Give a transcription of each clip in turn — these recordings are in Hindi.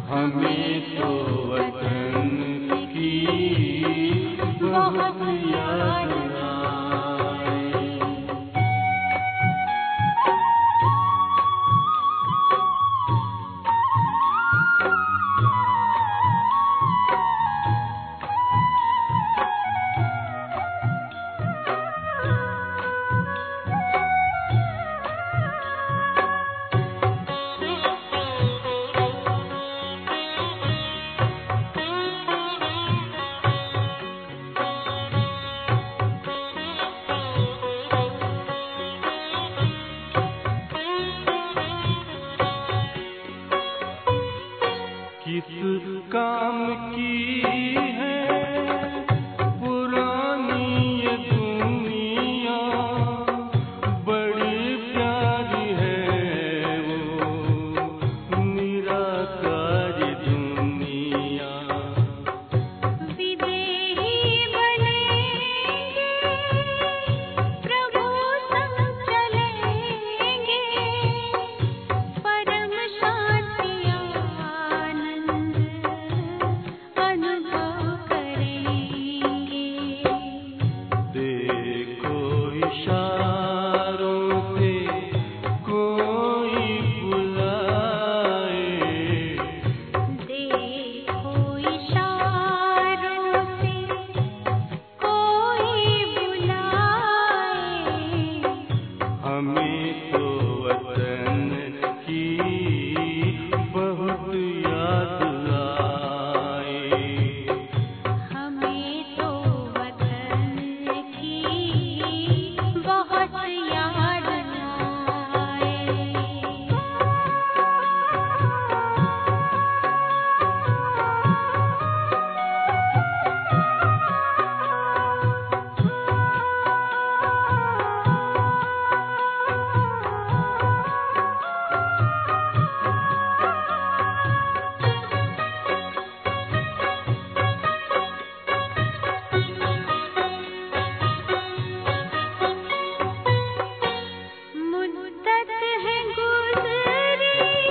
हमें तो वतन की बहुत याद आए। किस काम की है पुरानी ये दुनिया, बड़ी प्यारी है वो निराकारी दुनिया। विदेही बनेंगे प्रभु संग चलेंगे, परम शांति आनंद अनुभव करेंगे। देखो इशारों से कोई बुलाए, देखो इशारों से कोई बुलाए, हमें तो वतन की बहुत याद आए। हमें तो वतन की बहुत याद आए। मुद्दत है गुज़री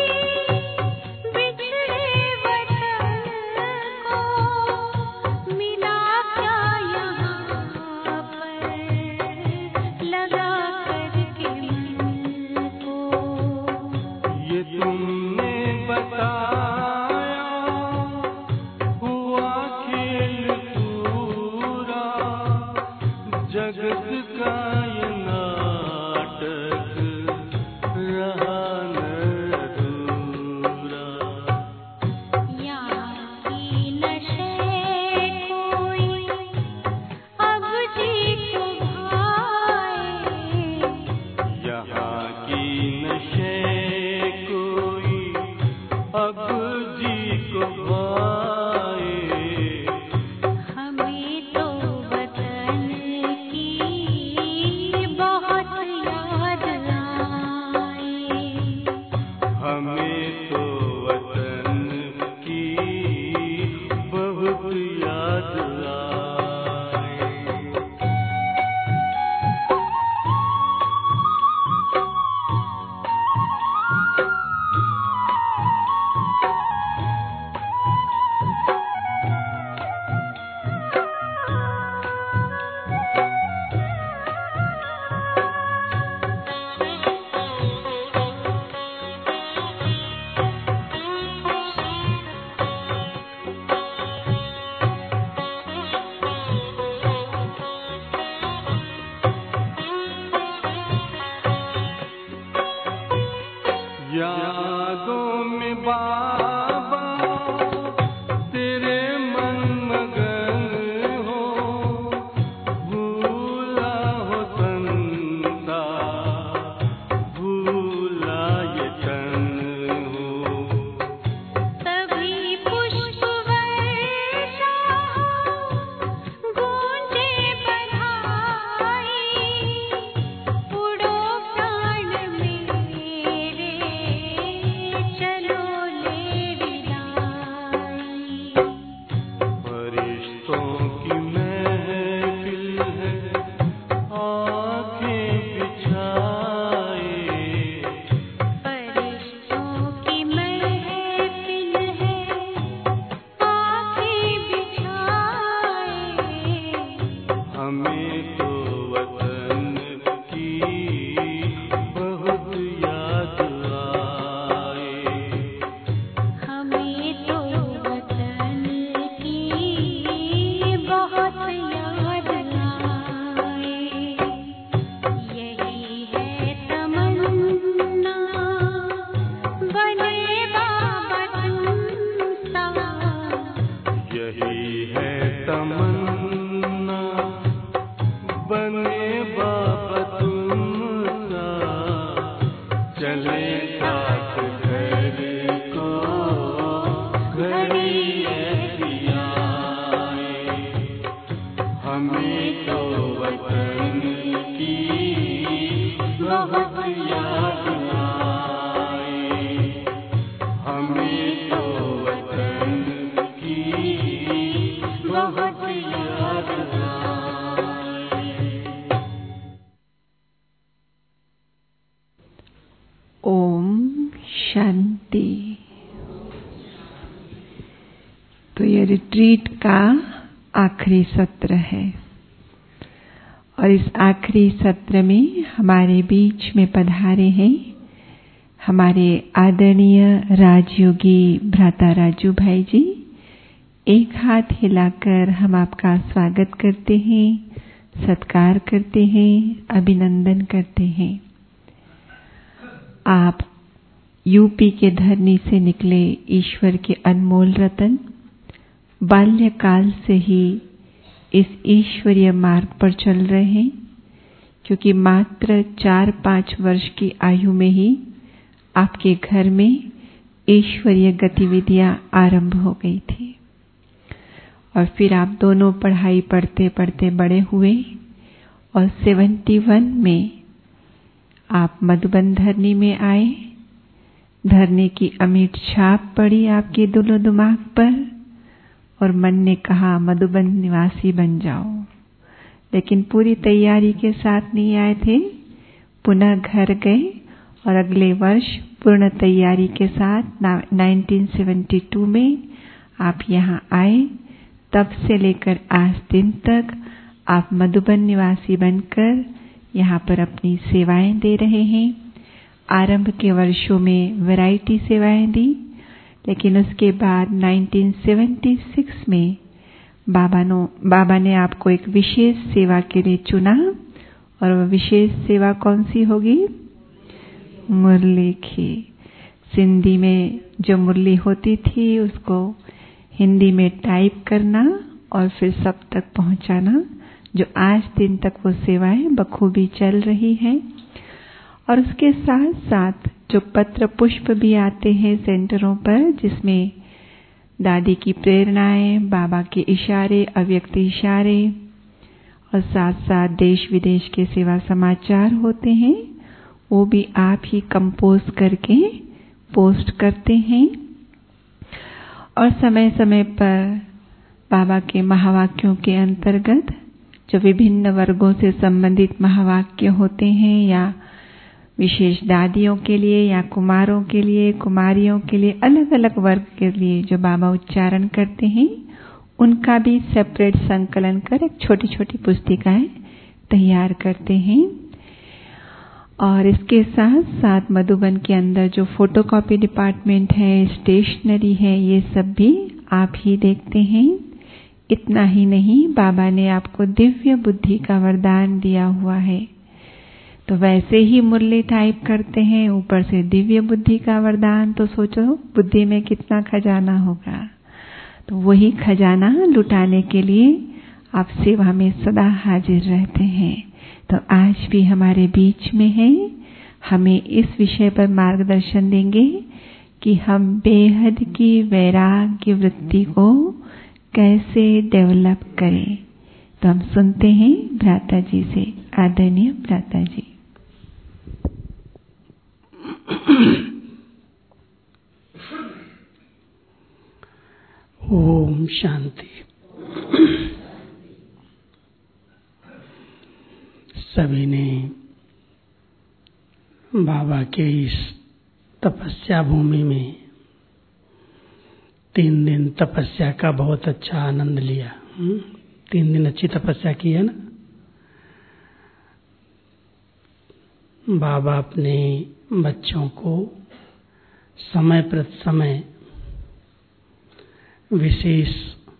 बिछड़े वतन को, मिला क्या यहाँ पर लगा करके मन को। ये तुमने बताया हुआ खेल पूरा, जगत का ये नाटक रहा न अधूरा। यहाँ की नशे कोई अब जी को भाए, यहाँ की नशे कोई अब जी को भाए। हमें तो वतन की बहुत याद आए। हमें तो वतन की बहुत याद आए। तो ये रिट्रीट का आखिरी सत्र है और इस आखिरी सत्र में हमारे बीच में पधारे हैं हमारे आदरणीय राजयोगी भ्राता राजू भाई जी। एक हाथ हिलाकर हम आपका स्वागत करते हैं, सत्कार करते हैं, अभिनंदन करते हैं। आप यूपी के धरनी से निकले ईश्वर के अनमोल रतन, बाल्यकाल से ही इस ईश्वरीय मार्ग पर चल रहे हैं, क्योंकि मात्र 4-5 वर्ष की आयु में ही आपके घर में ईश्वरीय गतिविधियां आरंभ हो गई थी और फिर आप दोनों पढ़ाई पढ़ते पढ़ते बड़े हुए और 71 में आप मधुबन धरनी में आए। धरनी की अमिट छाप पड़ी आपके दिलो दिमाग पर और मन ने कहा मधुबन निवासी बन जाओ, लेकिन पूरी तैयारी के साथ नहीं आए थे। पुनः घर गए और अगले वर्ष पूर्ण तैयारी के साथ 1972 में आप यहाँ आए। तब से लेकर आज दिन तक आप मधुबन निवासी बनकर यहाँ पर अपनी सेवाएं दे रहे हैं। आरंभ के वर्षों में वैरायटी सेवाएं दी, लेकिन उसके बाद 1976 में बाबा ने आपको एक विशेष सेवा के लिए चुना और वह विशेष सेवा कौन सी होगी? मुरली की। सिंधी में जो मुरली होती थी उसको हिंदी में टाइप करना और फिर सब तक पहुंचाना, जो आज दिन तक वो सेवाएं बखूबी चल रही हैं। और उसके साथ साथ जो पत्र पुष्प भी आते हैं सेंटरों पर, जिसमें दादी की प्रेरणाएं, बाबा के इशारे, अव्यक्त इशारे और साथ साथ देश विदेश के सेवा समाचार होते हैं, वो भी आप ही कंपोज करके पोस्ट करते हैं। और समय समय पर बाबा के महावाक्यों के अंतर्गत जो विभिन्न वर्गों से संबंधित महावाक्य होते हैं, या विशेष दादियों के लिए या कुमारों के लिए, कुमारियों के लिए, अलग अलग वर्ग के लिए जो बाबा उच्चारण करते हैं, उनका भी सेपरेट संकलन कर एक छोटी छोटी पुस्तिकाएं तैयार करते हैं। और इसके साथ साथ मधुबन के अंदर जो फोटोकॉपी डिपार्टमेंट है, स्टेशनरी है, ये सब भी आप ही देखते हैं। इतना ही नहीं, बाबा ने आपको दिव्य बुद्धि का वरदान दिया हुआ है, तो वैसे ही मुरली टाइप करते हैं, ऊपर से दिव्य बुद्धि का वरदान, तो सोचो बुद्धि में कितना खजाना होगा। तो वही खजाना लुटाने के लिए आप सेवा में सदा हाजिर रहते हैं। तो आज भी हमारे बीच में है, हमें इस विषय पर मार्गदर्शन देंगे कि हम बेहद की वैराग्य वृत्ति को कैसे डेवलप करें। तो हम सुनते हैं भ्राता जी से। आदरणीय भ्राता जी। ओम शांति। सभी ने बाबा के इस तपस्या भूमि में 3 दिन तपस्या का बहुत अच्छा आनंद लिया। 3 दिन अच्छी तपस्या की है ना। बाबा अपने बच्चों को समय प्रति समय विशेष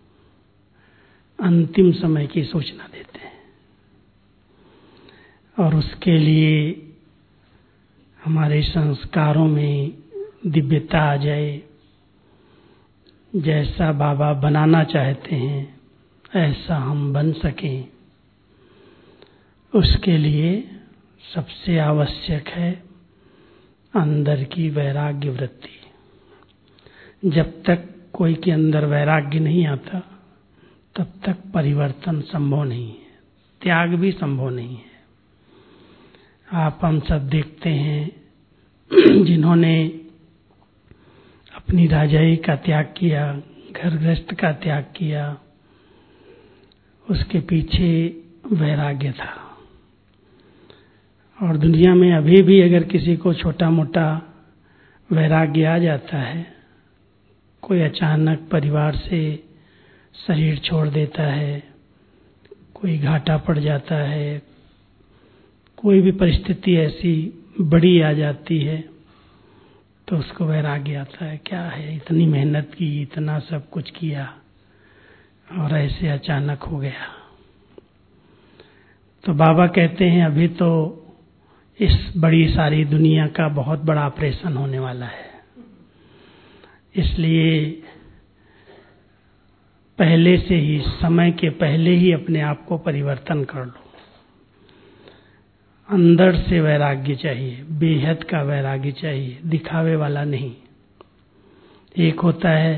अंतिम समय की सूचना देते हैं और उसके लिए हमारे संस्कारों में दिव्यता आ जाए, जैसा बाबा बनाना चाहते हैं ऐसा हम बन सकें, उसके लिए सबसे आवश्यक है अंदर की वैराग्य वृत्ति। जब तक कोई के अंदर वैराग्य नहीं आता तब तक परिवर्तन संभव नहीं है, त्याग भी संभव नहीं है। आप हम सब देखते हैं जिन्होंने अपनी राजाई का त्याग किया, घर गृहस्थ का त्याग किया, उसके पीछे वैराग्य था। और दुनिया में अभी भी अगर किसी को छोटा मोटा वैराग्य आ जाता है, कोई अचानक परिवार से शरीर छोड़ देता है, कोई घाटा पड़ जाता है, कोई भी परिस्थिति ऐसी बड़ी आ जाती है तो उसको वैराग्य आता है। क्या है, इतनी मेहनत की, इतना सब कुछ किया और ऐसे अचानक हो गया। तो बाबा कहते हैं अभी तो इस बड़ी सारी दुनिया का बहुत बड़ा ऑपरेशन होने वाला है, इसलिए पहले से ही, समय के पहले ही अपने आप को परिवर्तन कर लो। अंदर से वैराग्य चाहिए, बेहद का वैराग्य चाहिए, दिखावे वाला नहीं। एक होता है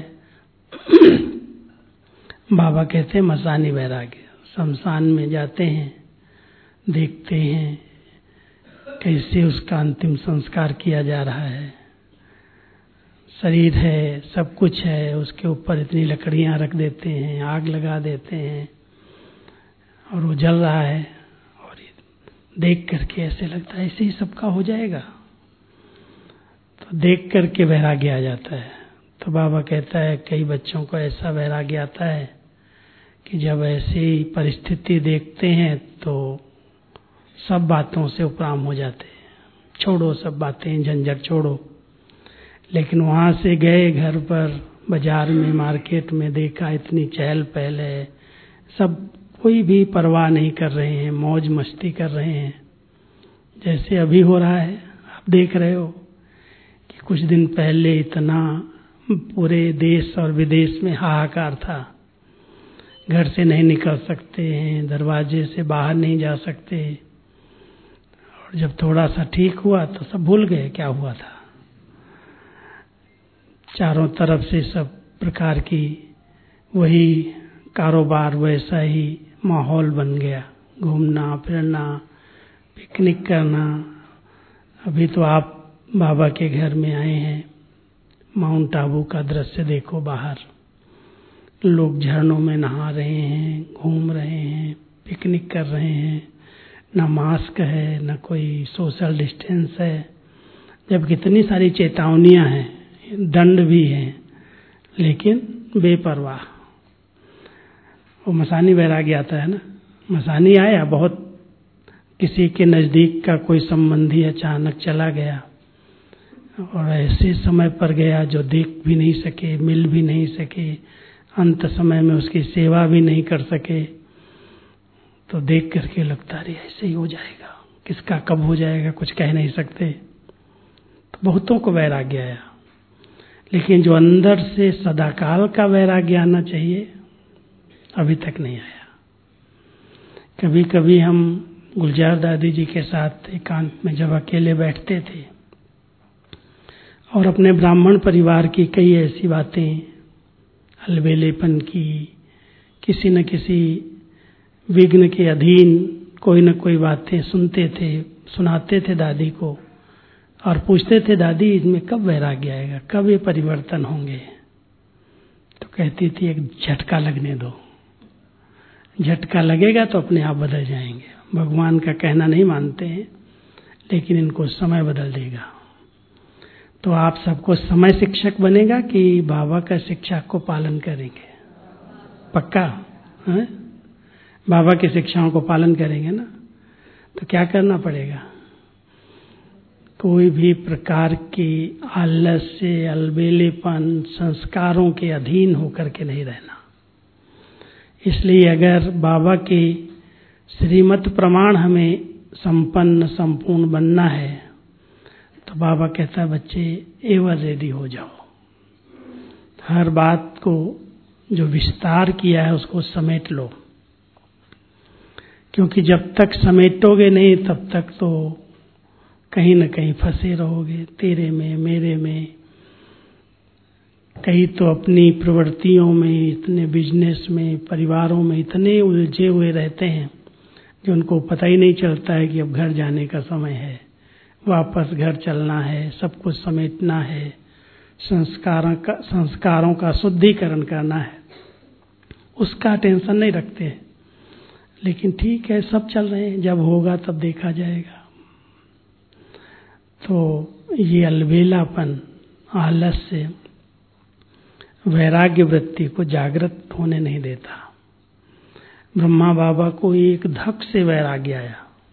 बाबा कहते हैं मसानी वैराग्य। शमशान में जाते हैं, देखते हैं कैसे उसका अंतिम संस्कार किया जा रहा है। शरीर है, सब कुछ है, उसके ऊपर इतनी लकड़ियां रख देते हैं, आग लगा देते हैं और वो जल रहा है और देख करके ऐसे लगता है ऐसे ही सबका हो जाएगा। तो देख करके वैराग्य आ जाता है। तो बाबा कहता है कई बच्चों को ऐसा वैराग्य आता है कि जब ऐसी परिस्थिति देखते हैं तो सब बातों से उपराम हो जाते हैं, छोड़ो सब बातें, झंझट छोड़ो। लेकिन वहां से गए घर पर, बाजार में, मार्केट में देखा इतनी चहल पहल है, सब कोई भी परवाह नहीं कर रहे हैं, मौज मस्ती कर रहे हैं। जैसे अभी हो रहा है, आप देख रहे हो कि कुछ दिन पहले इतना पूरे देश और विदेश में हाहाकार था। घर से नहीं निकल सकते हैं, दरवाजे से बाहर नहीं जा सकते। और जब थोड़ा सा ठीक हुआ तो सब भूल गए क्या हुआ था। चारों तरफ से सब प्रकार की वही कारोबार, वैसा ही माहौल बन गया, घूमना फिरना, पिकनिक करना। अभी तो आप बाबा के घर में आए हैं, माउंट आबू का दृश्य देखो, बाहर लोग झरनों में नहा रहे हैं, घूम रहे हैं, पिकनिक कर रहे हैं, ना मास्क है, ना कोई सोशल डिस्टेंस है। जब कितनी सारी चेतावनियां हैं, दंड भी हैं, लेकिन बेपरवाह। वो मसानी वैराग्य आता है ना। मसानी आया, बहुत किसी के नजदीक का कोई संबंधी अचानक चला गया और ऐसे समय पर गया जो देख भी नहीं सके, मिल भी नहीं सके, अंत समय में उसकी सेवा भी नहीं कर सके। तो देख करके लगता रही ऐसे ही हो जाएगा, किसका कब हो जाएगा कुछ कह नहीं सकते। तो बहुतों को वैराग्य आया, लेकिन जो अंदर से सदाकाल का वैराग्य आना चाहिए अभी तक नहीं आया। कभी कभी हम गुलजार दादी जी के साथ एकांत में जब अकेले बैठते थे और अपने ब्राह्मण परिवार की कई ऐसी बातें, अलबेलेपन की, किसी न किसी विघ्न के अधीन कोई न कोई बातें सुनते थे, सुनाते थे दादी को और पूछते थे दादी इसमें कब वैराग्य आएगा, कब ये परिवर्तन होंगे। तो कहती थी एक झटका लगने दो, झटका लगेगा तो अपने आप बदल जाएंगे। भगवान का कहना नहीं मानते हैं, लेकिन इनको समय बदल देगा। तो आप सबको समय शिक्षक बनेगा कि बाबा का शिक्षा को पालन करेंगे? पक्का है? बाबा की शिक्षाओं को पालन करेंगे ना। तो क्या करना पड़ेगा? कोई भी प्रकार की आलस्य, अलबेलेपन, संस्कारों के अधीन होकर के नहीं रहना। इसलिए अगर बाबा की श्रीमत प्रमाण हमें संपन्न संपूर्ण बनना है तो बाबा कहता है बच्चे एवर रेडी हो जाओ। हर बात को जो विस्तार किया है उसको समेट लो, क्योंकि जब तक समेटोगे नहीं तब तक तो कहीं न कहीं फंसे रहोगे, तेरे में मेरे में। कई तो अपनी प्रवृत्तियों में, इतने बिजनेस में, परिवारों में इतने उलझे हुए रहते हैं कि उनको पता ही नहीं चलता है कि अब घर जाने का समय है, वापस घर चलना है, सब कुछ समेटना है, संस्कारों का शुद्धिकरण करना है। उसका टेंशन नहीं रखते। लेकिन ठीक है, सब चल रहे हैं, जब होगा तब देखा जाएगा। तो ये अलबेलापन, आलस्य, वैराग्य वृत्ति को जागृत होने नहीं देता। ब्रह्मा बाबा को एक धक से वैराग्य आया।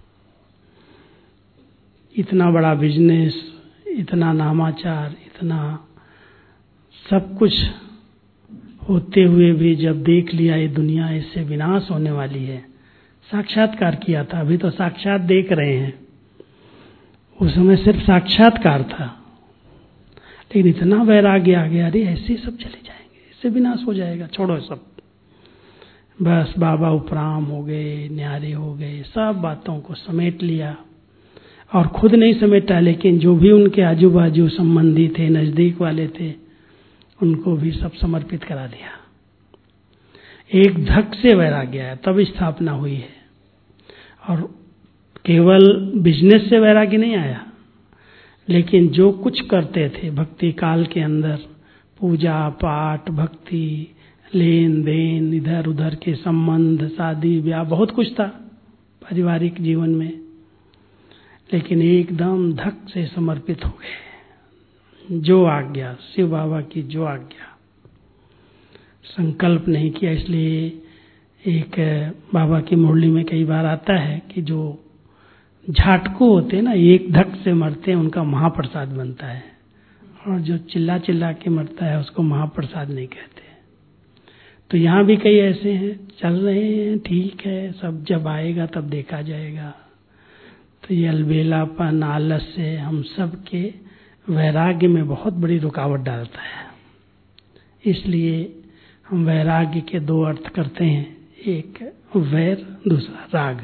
इतना बड़ा बिजनेस, इतना नामाचार, इतना सब कुछ होते हुए भी जब देख लिया ये दुनिया इससे विनाश होने वाली है, साक्षात्कार किया था। अभी तो साक्षात देख रहे हैं, उस समय सिर्फ साक्षात्कार था, लेकिन इतना वैराग्य आ गया, अरे ऐसे सब चले जाएंगे, इससे विनाश हो जाएगा, छोड़ो सब। बस बाबा उपराम हो गए, न्यारे हो गए, सब बातों को समेट लिया। और खुद नहीं समेटा, लेकिन जो भी उनके आजू बाजू संबंधी थे, नजदीक वाले थे, उनको भी सब समर्पित करा दिया। एक धक से वैराग्य आया, तब स्थापना हुई है। और केवल बिजनेस से वैराग्य नहीं आया, लेकिन जो कुछ करते थे भक्ति काल के अंदर, पूजा पाठ, भक्ति, लेन देन, इधर उधर के संबंध, शादी ब्याह, बहुत कुछ था पारिवारिक जीवन में, लेकिन एकदम धक से समर्पित हो गए। जो आज्ञा, शिव बाबा की जो आज्ञा, संकल्प नहीं किया। इसलिए एक बाबा की मुरली में कई बार आता है कि जो झाटको होते हैं ना, एक धक से मरते हैं, उनका महाप्रसाद बनता है, और जो चिल्ला चिल्ला के मरता है उसको महाप्रसाद नहीं कहते। तो यहाँ भी कई ऐसे हैं, चल रहे हैं, ठीक है, सब जब आएगा तब देखा जाएगा। तो ये अलबेलापन, आलस्य हम सब के वैराग्य में बहुत बड़ी रुकावट डालता है। इसलिए हम वैराग्य के दो अर्थ करते हैं, एक वैर, दूसरा राग।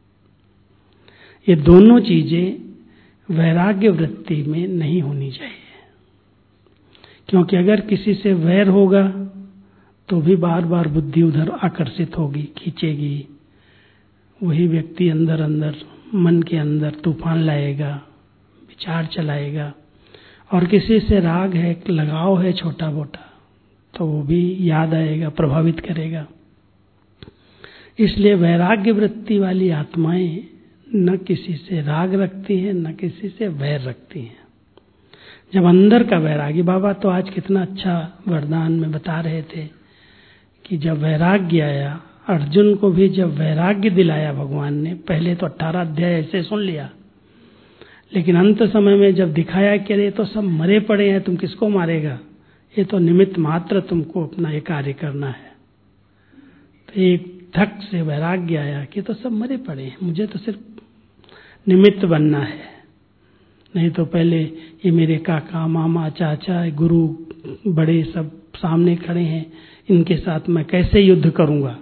ये दोनों चीजें वैराग्य वृत्ति में नहीं होनी चाहिए, क्योंकि अगर किसी से वैर होगा तो भी बार बार बुद्धि उधर आकर्षित होगी, खींचेगी। वही व्यक्ति अंदर अंदर मन के अंदर तूफान लाएगा, विचार चलाएगा। और किसी से राग है, लगाव है छोटा मोटा, तो वो भी याद आएगा, प्रभावित करेगा। इसलिए वैराग्य वृत्ति वाली आत्माएं न किसी से राग रखती हैं, न किसी से वैर रखती हैं। जब अंदर का वैराग्य, बाबा तो आज कितना अच्छा वरदान में बता रहे थे कि जब वैराग्य आया, अर्जुन को भी जब वैराग्य दिलाया भगवान ने, पहले तो 18 अध्याय ऐसे सुन लिया, लेकिन अंत समय में जब दिखाया कि अरे तो सब मरे पड़े हैं, तुम किसको मारेगा, ये तो निमित्त मात्र, तुमको अपना ये कार्य करना है। तो एक धक से वैराग्य आया कि तो सब मरे पड़े हैं, मुझे तो सिर्फ निमित्त बनना है। नहीं तो पहले ये मेरे काका, मामा, चाचा, गुरु बड़े सब सामने खड़े हैं, इनके साथ मैं कैसे युद्ध करूंगा।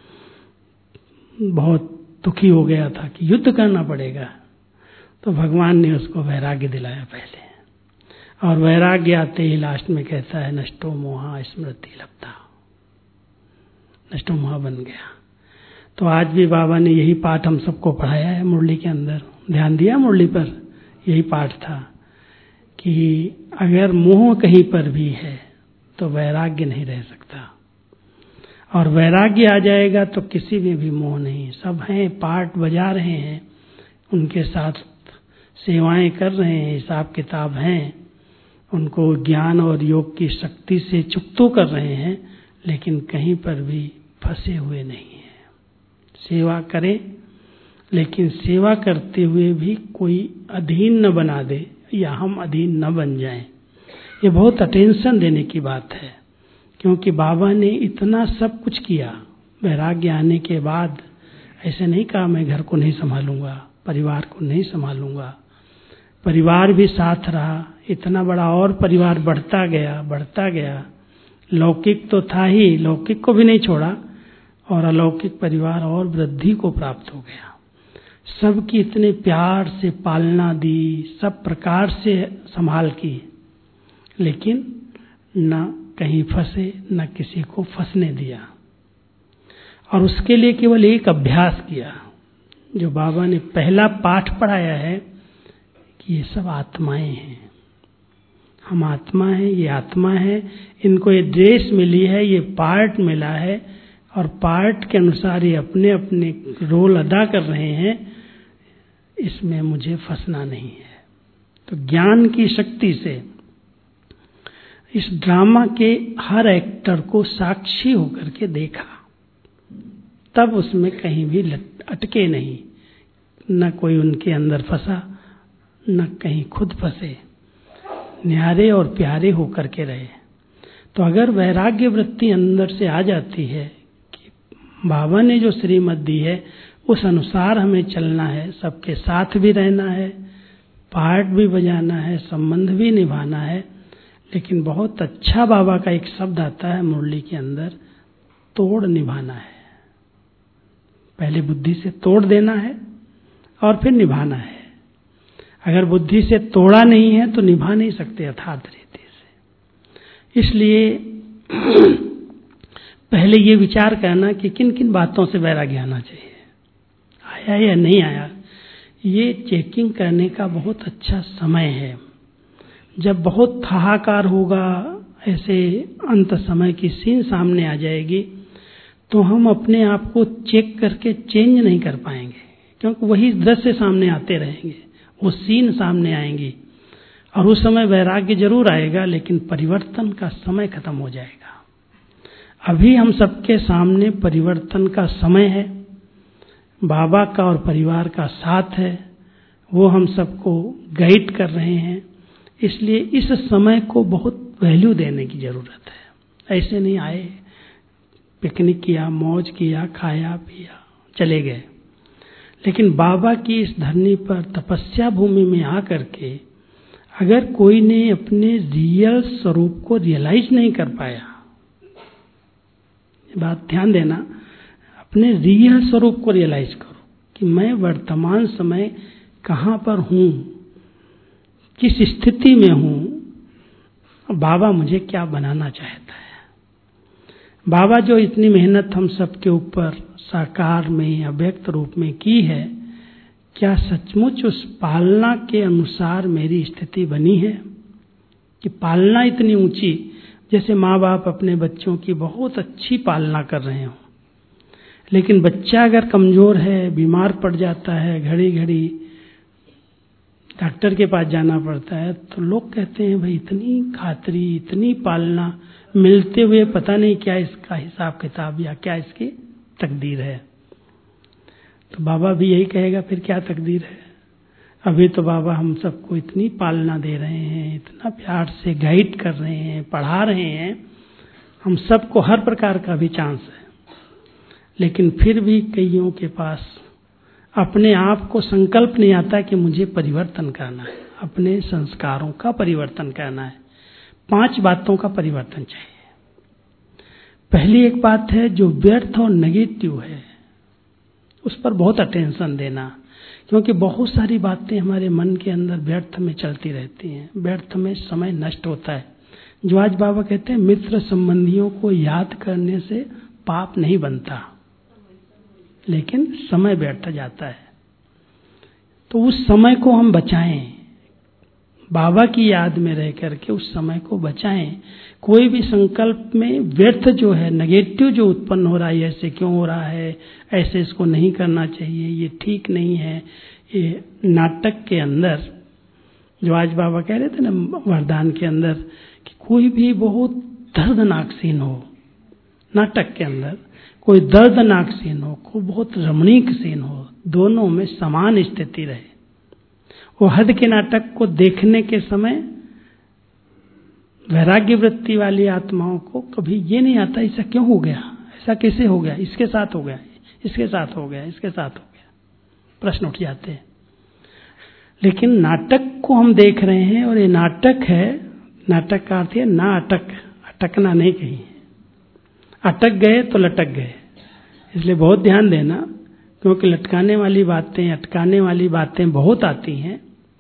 बहुत दुखी हो गया था कि युद्ध करना पड़ेगा। तो भगवान ने उसको वैराग्य दिलाया पहले, और वैराग्य आते ही लास्ट में कहता है नष्टो मोहा स्मृति लब्धा, नष्टो मोहा बन गया। तो आज भी बाबा ने यही पाठ हम सबको पढ़ाया है मुरली के अंदर। ध्यान दिया मुरली पर, यही पाठ था कि अगर मोह कहीं पर भी है तो वैराग्य नहीं रह सकता, और वैराग्य आ जाएगा तो किसी में भी मोह नहीं। सब हैं, पाठ बजा रहे हैं, उनके साथ सेवाएं कर रहे हैं, हिसाब किताब हैं, उनको ज्ञान और योग की शक्ति से चुक्तो कर रहे हैं, लेकिन कहीं पर भी फंसे हुए नहीं हैं। सेवा करें, लेकिन सेवा करते हुए भी कोई अधीन न बना दे, या हम अधीन न बन जाएं। ये बहुत अटेंशन देने की बात है, क्योंकि बाबा ने इतना सब कुछ किया। वैराग्य आने के बाद ऐसे नहीं कहा मैं घर को नहीं संभालूंगा, परिवार को नहीं संभालूंगा। परिवार भी साथ रहा, इतना बड़ा और परिवार बढ़ता गया, बढ़ता गया। लौकिक तो था ही, लौकिक को भी नहीं छोड़ा, और अलौकिक परिवार और वृद्धि को प्राप्त हो गया। सबकी इतने प्यार से पालना दी, सब प्रकार से संभाल की, लेकिन न कहीं फंसे, न किसी को फंसने दिया। और उसके लिए केवल एक अभ्यास किया, जो बाबा ने पहला पाठ पढ़ाया है कि ये सब आत्माएं हैं, हम आत्मा हैं, ये आत्मा है, इनको ये ड्रेस मिली है, ये पार्ट मिला है, और पार्ट के अनुसार ये अपने अपने रोल अदा कर रहे हैं, इसमें मुझे फंसना नहीं है। तो ज्ञान की शक्ति से इस ड्रामा के हर एक्टर को साक्षी होकर के देखा, तब उसमें कहीं भी अटके नहीं, न कोई उनके अंदर फंसा, न कहीं खुद फंसे, न्यारे और प्यारे होकर के रहे। तो अगर वैराग्य वृत्ति अंदर से आ जाती है कि बाबा ने जो श्रीमत दी है उस अनुसार हमें चलना है, सबके साथ भी रहना है, पार्ट भी बजाना है, संबंध भी निभाना है, लेकिन बहुत अच्छा बाबा का एक शब्द आता है मुरली के अंदर, तोड़ निभाना है। पहले बुद्धि से तोड़ देना है और फिर निभाना है। अगर बुद्धि से तोड़ा नहीं है तो निभा नहीं सकते यथार्थ रीति से। इसलिए पहले ये विचार करना कि किन किन बातों से वैराग्य आना चाहिए, आया या नहीं आया, ये चेकिंग करने का बहुत अच्छा समय है। जब बहुत हाहाकार होगा, ऐसे अंत समय की सीन सामने आ जाएगी, तो हम अपने आप को चेक करके चेंज नहीं कर पाएंगे, क्योंकि वही दृश्य सामने आते रहेंगे, वो सीन सामने आएंगी, और उस समय वैराग्य जरूर आएगा, लेकिन परिवर्तन का समय खत्म हो जाएगा। अभी हम सबके सामने परिवर्तन का समय है, बाबा का और परिवार का साथ है, वो हम सबको गाइड कर रहे हैं। इसलिए इस समय को बहुत वैल्यू देने की जरूरत है। ऐसे नहीं आए, पिकनिक किया, मौज किया, खाया पिया, चले गए, लेकिन बाबा की इस धरनी पर तपस्या भूमि में आकर के अगर कोई ने अपने रियल स्वरूप को रियलाइज नहीं कर पाया, ये बात ध्यान देना, अपने रियल स्वरूप को रियलाइज करो कि मैं वर्तमान समय कहाँ पर हूँ, किस स्थिति में हूँ, बाबा मुझे क्या बनाना चाहता है। बाबा जो इतनी मेहनत हम सबके ऊपर साकार में अव्यक्त रूप में की है, क्या सचमुच उस पालना के अनुसार मेरी स्थिति बनी है? कि पालना इतनी ऊंची, जैसे माँ बाप अपने बच्चों की बहुत अच्छी पालना कर रहे हो, लेकिन बच्चा अगर कमजोर है, बीमार पड़ जाता है, घड़ी घड़ी डॉक्टर के पास जाना पड़ता है, तो लोग कहते हैं भाई इतनी खातरी, इतनी पालना मिलते हुए पता नहीं क्या इसका हिसाब किताब या क्या इसकी तकदीर है। तो बाबा भी यही कहेगा, फिर क्या तकदीर है? अभी तो बाबा हम सबको इतनी पालना दे रहे हैं, इतना प्यार से गाइड कर रहे हैं, पढ़ा रहे हैं, हम सबको हर प्रकार का भी चांस है, लेकिन फिर भी कईयों के पास अपने आप को संकल्प नहीं आता कि मुझे परिवर्तन करना है, अपने संस्कारों का परिवर्तन करना है। 5 बातों का परिवर्तन चाहिए। पहली एक बात है जो व्यर्थ और नेगेटिव है, उस पर बहुत अटेंशन देना, क्योंकि बहुत सारी बातें हमारे मन के अंदर व्यर्थ में चलती रहती हैं, व्यर्थ में समय नष्ट होता है। जो आज बाबा कहते हैं मित्र संबंधियों को याद करने से पाप नहीं बनता, लेकिन समय व्यर्थ जाता है। तो उस समय को हम बचाएं, बाबा की याद में रह करके उस समय को बचाएं। कोई भी संकल्प में व्यर्थ जो है, नेगेटिव जो उत्पन्न हो रहा है, ऐसे क्यों हो रहा है, ऐसे इसको नहीं करना चाहिए, ये ठीक नहीं है, ये नाटक के अंदर जो आज बाबा कह रहे थे ना वरदान के अंदर, कि कोई भी बहुत दर्दनाक सीन हो, नाटक के अंदर कोई दर्दनाक सीन हो, कोई बहुत रमणीक सीन हो, दोनों में समान स्थिति रहे। वो हद के नाटक को देखने के समय वैराग्य वृत्ति वाली आत्माओं को कभी ये नहीं आता ऐसा क्यों हो गया, ऐसा कैसे हो गया, इसके साथ हो गया, इसके साथ हो गया, इसके साथ हो गया, प्रश्न उठ जाते हैं। लेकिन नाटक को हम देख रहे हैं, और ये नाटक है, नाटक का अर्थ है ना अटक, अटकना नहीं कहीं, अटक गए तो लटक गए। इसलिए बहुत ध्यान देना, क्योंकि लटकाने वाली बातें, अटकाने वाली बातें बहुत आती हैं।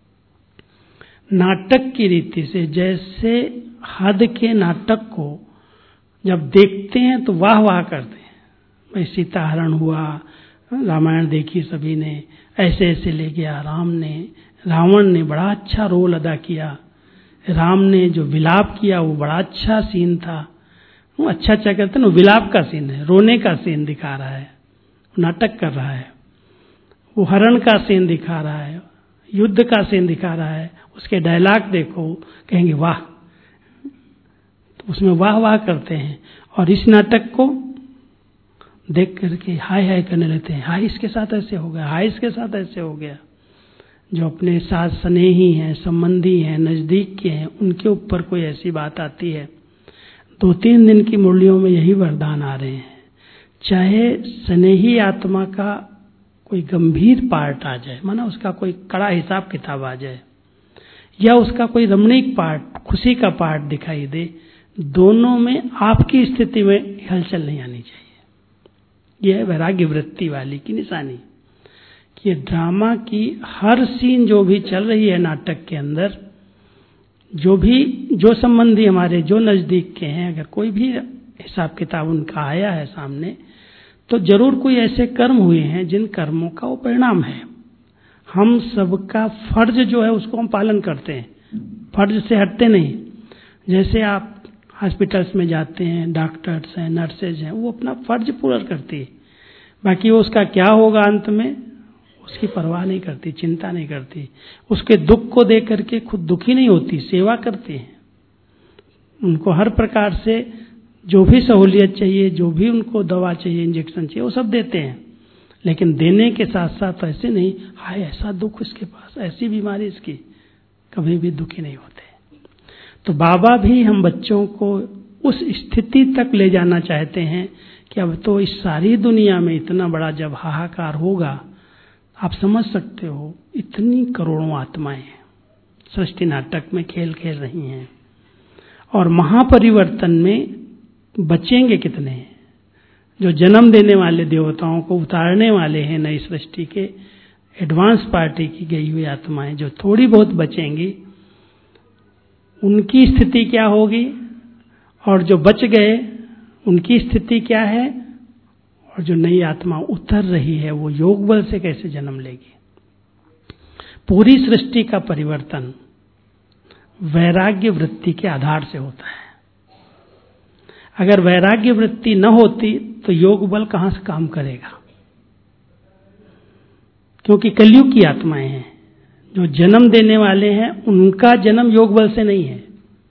नाटक की रीति से, जैसे हद के नाटक को जब देखते हैं तो वाह वाह करते हैं, भाई सीताहरण हुआ, रामायण देखी सभी ने, ऐसे ऐसे ले गया राम ने, रावण ने बड़ा अच्छा रोल अदा किया, राम ने जो विलाप किया वो बड़ा अच्छा सीन था। वो अच्छा कहते हैं ना, विलाप का सीन है, रोने का सीन दिखा रहा है, नाटक कर रहा है। वो हरण का सीन दिखा रहा है, युद्ध का सीन दिखा रहा है, उसके डायलॉग देखो, कहेंगे वाह, तो उसमें वाह वाह करते हैं और इस नाटक को देख करके हाय हाय करने लगते हैं, हाय इसके साथ ऐसे हो गया, हाय इसके साथ ऐसे हो गया। जो अपने साथ स्नेही हैं, संबंधी हैं, नजदीक के हैं, उनके ऊपर कोई ऐसी बात आती है। 2-3 दिन की मुरलियों में यही वरदान आ रहे हैं, चाहे स्नेही आत्मा का कोई गंभीर पार्ट आ जाए, माना उसका कोई कड़ा हिसाब किताब आ जाए, या उसका कोई रमणीक पार्ट, खुशी का पार्ट दिखाई दे, दोनों में आपकी स्थिति में हलचल नहीं आनी चाहिए। यह है वैराग्य वृत्ति वाली की निशानी कि ये ड्रामा की हर सीन जो भी चल रही है नाटक के अंदर, जो संबंधी हमारे जो नजदीक के हैं, अगर कोई भी हिसाब किताब उनका आया है सामने, तो जरूर कोई ऐसे कर्म हुए हैं जिन कर्मों का वो परिणाम है। हम सबका फर्ज जो है उसको हम पालन करते हैं, फर्ज से हटते नहीं। जैसे आप हॉस्पिटल्स में जाते हैं, डॉक्टर्स हैं, नर्सेज हैं, वो अपना फर्ज पूरा करती है, बाकी वो उसका क्या होगा अंत में उसकी परवाह नहीं करती, चिंता नहीं करती। उसके दुख को देख करके खुद दुखी नहीं होती, सेवा करती है। उनको हर प्रकार से जो भी सहूलियत चाहिए, जो भी उनको दवा चाहिए, इंजेक्शन चाहिए, वो सब देते हैं। लेकिन देने के साथ साथ ऐसे नहीं, हाय ऐसा दुख इसके पास, ऐसी बीमारी इसकी, कभी भी दुखी नहीं होते। तो बाबा भी हम बच्चों को उस स्थिति तक ले जाना चाहते हैं कि अब तो इस सारी दुनिया में इतना बड़ा जब हाहाकार होगा, आप समझ सकते हो इतनी करोड़ों आत्माएं सृष्टि नाटक में खेल खेल रही हैं, और महापरिवर्तन में बचेंगे कितने हैं? जो जन्म देने वाले देवताओं को उतारने वाले हैं नई सृष्टि के एडवांस पार्टी की गई हुई आत्माएं, जो थोड़ी बहुत बचेंगी, उनकी स्थिति क्या होगी, और जो बच गए उनकी स्थिति क्या है, और जो नई आत्मा उतर रही है वो योग बल से कैसे जन्म लेगी। पूरी सृष्टि का परिवर्तन वैराग्य वृत्ति के आधार से होता है। अगर वैराग्य वृत्ति न होती तो योग बल कहां से काम करेगा, क्योंकि कलयुग की आत्माएं हैं। जो जन्म देने वाले हैं उनका जन्म योग बल से नहीं है।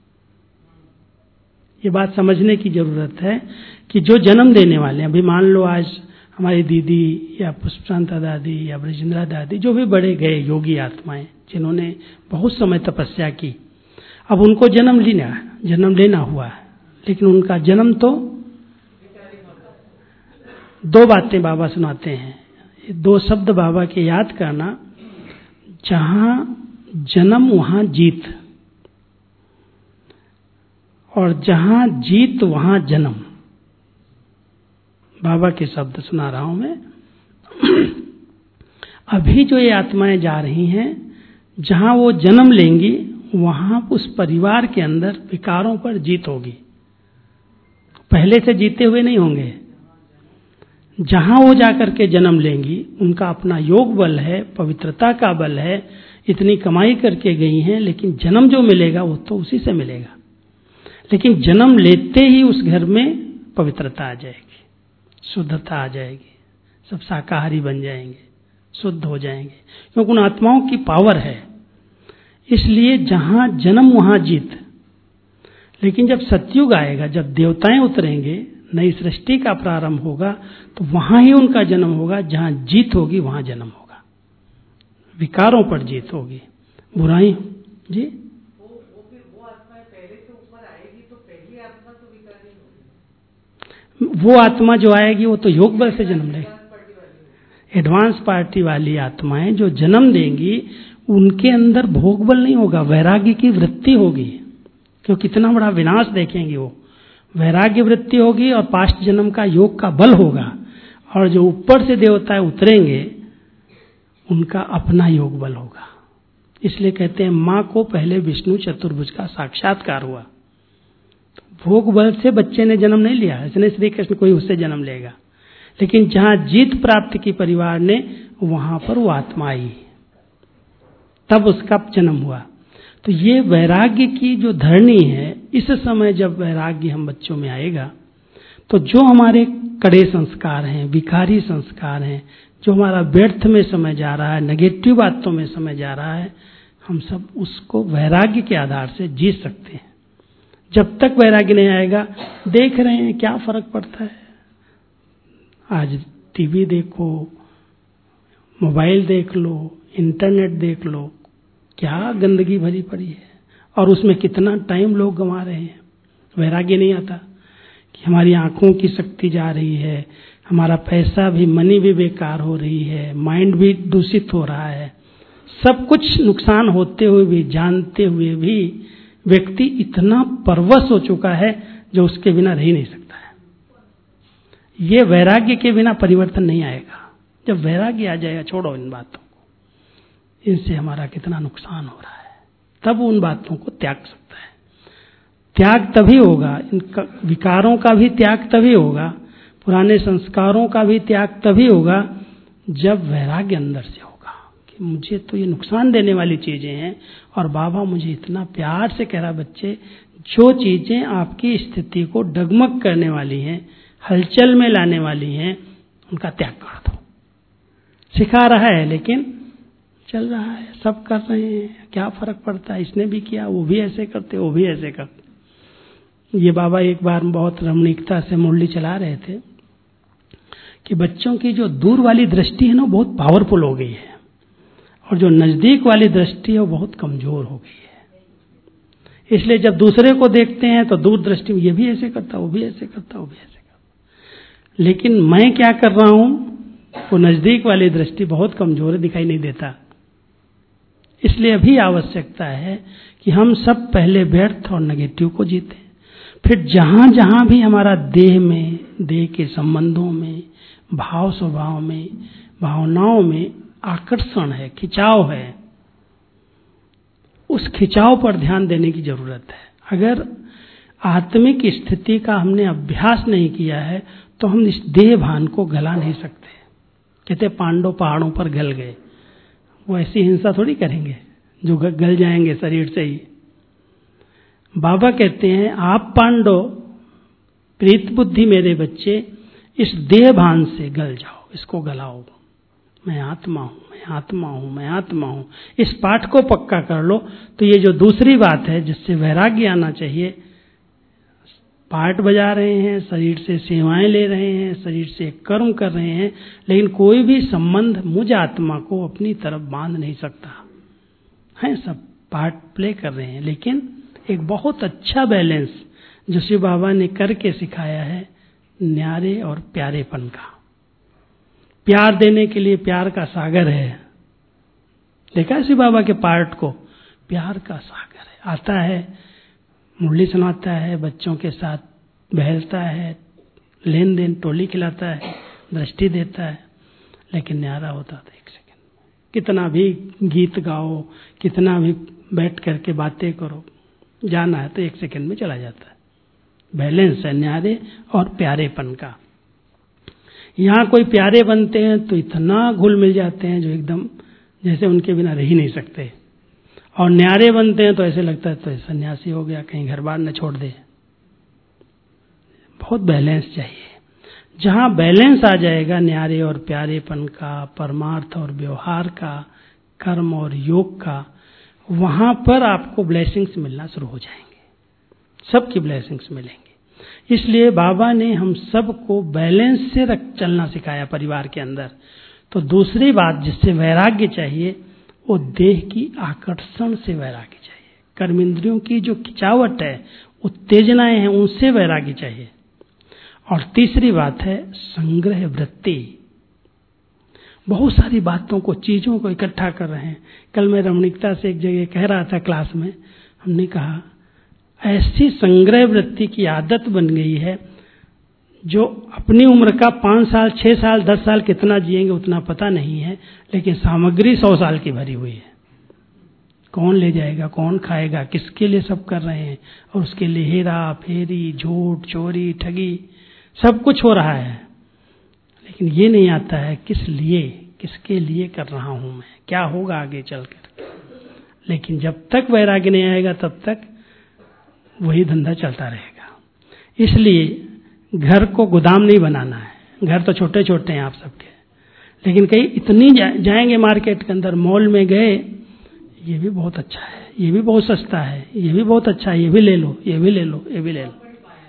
ये बात समझने की जरूरत है कि जो जन्म देने वाले हैं, अभी मान लो आज हमारी दीदी या पुष्पशांता दादी या ब्रजेंद्रा दादी, जो भी बड़े गए योगी आत्माएं जिन्होंने बहुत समय तपस्या की, अब उनको जन्म लेना हुआ है, लेकिन उनका जन्म तो 2 बातें बाबा सुनाते हैं। 2 शब्द बाबा के याद करना, जहां जन्म वहां जीत, और जहां जीत वहां जन्म। बाबा के शब्द सुना रहा हूं मैं। अभी जो ये आत्माएं जा रही हैं, जहां वो जन्म लेंगी वहां उस परिवार के अंदर विकारों पर जीत होगी, पहले से जीते हुए नहीं होंगे। जहां वो जाकर के जन्म लेंगी उनका अपना योग बल है, पवित्रता का बल है, इतनी कमाई करके गई हैं, लेकिन जन्म जो मिलेगा वो तो उसी से मिलेगा। लेकिन जन्म लेते ही उस घर में पवित्रता आ जाएगी, शुद्धता आ जाएगी, सब शाकाहारी बन जाएंगे, शुद्ध हो जाएंगे, क्योंकि उन आत्माओं की पावर है। इसलिए जहां जन्म वहां जीत। लेकिन जब सतयुग आएगा, जब देवताएं उतरेंगे, नई सृष्टि का प्रारंभ होगा, तो वहां ही उनका जन्म होगा। जहां जीत होगी वहां जन्म होगा, विकारों पर जीत होगी, बुराई जी। वो आत्मा जो आएगी वो तो योग बल से जन्म लेगी। एडवांस पार्टी वाली आत्माएं जो जन्म देंगी उनके अंदर भोग बल नहीं होगा, वैराग्य की वृत्ति होगी, क्योंकि कितना बड़ा विनाश देखेंगे वो। वैराग्य वृत्ति होगी और पास्ट जन्म का योग का बल होगा, और जो ऊपर से देवताएं उतरेंगे उनका अपना योग बल होगा। इसलिए कहते हैं मां को पहले विष्णु चतुर्भुज का साक्षात्कार हुआ। भोग बल से बच्चे ने जन्म नहीं लिया, इसलिए श्री कृष्ण कोई उससे जन्म लेगा। लेकिन जहां जीत प्राप्त की परिवार ने, वहां पर वो आत्मा आई, तब उसका जन्म हुआ। तो ये वैराग्य की जो धरनी है, इस समय जब वैराग्य हम बच्चों में आएगा, तो जो हमारे कड़े संस्कार हैं, विकारी संस्कार हैं, जो हमारा व्यर्थ में समय जा रहा है, नेगेटिव बातों में समय जा रहा है, हम सब उसको वैराग्य के आधार से जीत सकते हैं। जब तक वैराग्य नहीं आएगा, देख रहे हैं क्या फर्क पड़ता है। आज टीवी देखो, मोबाइल देख लो, इंटरनेट देख लो, क्या गंदगी भरी पड़ी है और उसमें कितना टाइम लोग गंवा रहे हैं। वैराग्य नहीं आता कि हमारी आंखों की शक्ति जा रही है, हमारा पैसा भी, मनी भी बेकार हो रही है, माइंड भी दूषित हो रहा है। सब कुछ नुकसान होते हुए भी, जानते हुए भी व्यक्ति इतना परवश हो चुका है जो उसके बिना रह ही नहीं सकता है। ये वैराग्य के बिना परिवर्तन नहीं आएगा। जब वैराग्य आ जाएगा, छोड़ो इन बातों को, इनसे हमारा कितना नुकसान हो रहा है, तब उन बातों को त्याग सकता है। त्याग तभी होगा, इनका विकारों का भी त्याग तभी होगा, पुराने संस्कारों का भी त्याग तभी होगा जब वैराग्य अंदर से होगा कि मुझे तो ये नुकसान देने वाली चीजें हैं और बाबा मुझे इतना प्यार से कह रहा, बच्चे जो चीजें आपकी स्थिति को डगमग करने वाली हैं, हलचल में लाने वाली हैं, उनका त्याग कर दो। सिखा रहा है लेकिन चल रहा है, सब कर रहे हैं, क्या फर्क पड़ता है, इसने भी किया, वो भी ऐसे करते, वो भी ऐसे करते। ये बाबा एक बार बहुत रमणीकता से मुरली चला रहे थे कि बच्चों की जो दूर वाली दृष्टि है ना, बहुत पावरफुल हो गई है और जो नजदीक वाली दृष्टि है वो बहुत कमजोर हो गई है। इसलिए जब दूसरे को देखते हैं तो दूर दृष्टि में ये भी ऐसे करता, वो भी ऐसे करता, वो भी ऐसे करता, लेकिन मैं क्या कर रहा हूं, वो नजदीक वाली दृष्टि बहुत कमजोर है, दिखाई नहीं देता। इसलिए अभी आवश्यकता है कि हम सब पहले व्यर्थ और नेगेटिव को जीते, फिर जहां जहां भी हमारा देह में, देह के संबंधों में, भाव स्वभाव में, भावनाओं में आकर्षण है, खिंचाव है, उस खिंचाव पर ध्यान देने की जरूरत है। अगर आत्मिक स्थिति का हमने अभ्यास नहीं किया है तो हम इस देह भान को गला नहीं सकते। कहते पांडव पहाड़ों पर गल गए, वो ऐसी हिंसा थोड़ी करेंगे जो गल जाएंगे शरीर से ही। बाबा कहते हैं आप पांडव प्रीत बुद्धि मेरे बच्चे इस देह भान से गल जाओ, इसको गलाओ, मैं आत्मा हूं, मैं आत्मा हूं, मैं आत्मा हूं। इस पाठ को पक्का कर लो तो ये जो दूसरी बात है जिससे वैराग्य आना चाहिए, पाठ बजा रहे हैं, शरीर से सेवाएं ले रहे हैं, शरीर से कर्म कर रहे हैं, लेकिन कोई भी संबंध मुझ आत्मा को अपनी तरफ बांध नहीं सकता है। सब पार्ट प्ले कर रहे हैं, लेकिन एक बहुत अच्छा बैलेंस जो शिव बाबा ने करके सिखाया है, न्यारे और प्यारेपन का। प्यार देने के लिए प्यार का सागर है, देखा है शिव बाबा के पार्ट को, प्यार का सागर है। आता है, मुरली सुनाता है, बच्चों के साथ बहलता है, लेन देन टोली खिलाता है, दृष्टि देता है, लेकिन न्यारा होता था एक सेकंड में। कितना भी गीत गाओ, कितना भी बैठ करके बातें करो, जाना है तो एक सेकंड में चला जाता है। बैलेंस है न्यारे और प्यारेपन का। यहाँ कोई प्यारे बनते हैं तो इतना घुल मिल जाते हैं जो एकदम जैसे उनके बिना रह ही नहीं सकते, और न्यारे बनते हैं तो ऐसे लगता है तो सन्यासी हो गया, कहीं घर बार न छोड़ दे। बहुत बैलेंस चाहिए। जहां बैलेंस आ जाएगा न्यारे और प्यारेपन का, परमार्थ और व्यवहार का, कर्म और योग का, वहां पर आपको ब्लेसिंग्स मिलना शुरू हो जाएंगे, सबकी ब्लेसिंग्स मिलेंगे। इसलिए बाबा ने हम सबको बैलेंस से चलना सिखाया परिवार के अंदर। तो दूसरी बात जिससे वैराग्य चाहिए वो देह की आकर्षण से वैराग्य चाहिए, कर्मेंद्रियों की जो खिंचावट है, उत्तेजनाएं हैं, उनसे वैराग्य चाहिए। और तीसरी बात है संग्रह वृत्ति। बहुत सारी बातों को, चीजों को इकट्ठा कर रहे हैं। कल मैं रमणीकता से एक जगह कह रहा था क्लास में, हमने कहा ऐसी संग्रह वृत्ति की आदत बन गई है जो अपनी उम्र का 5 साल, 6 साल, 10 साल कितना जिएंगे उतना पता नहीं है, लेकिन सामग्री 100 साल की भरी हुई है। कौन ले जाएगा, कौन खाएगा, किसके लिए सब कर रहे हैं, और उसके लिए हेरा फेरी, झूठ, चोरी, ठगी, सब कुछ हो रहा है, लेकिन ये नहीं आता है किस लिए, किसके लिए कर रहा हूं मैं, क्या होगा आगे चलकर। लेकिन जब तक वैराग्य नहीं आएगा तब तक वही धंधा चलता रहेगा। इसलिए घर को गोदाम नहीं बनाना है। घर तो छोटे छोटे हैं आप सबके, लेकिन कहीं इतनी जाएंगे मार्केट के अंदर, मॉल में गए, ये भी बहुत अच्छा है, ये भी बहुत सस्ता है, ये भी बहुत अच्छा है, ये भी ले लो, ये भी ले लो, ये भी ले लो।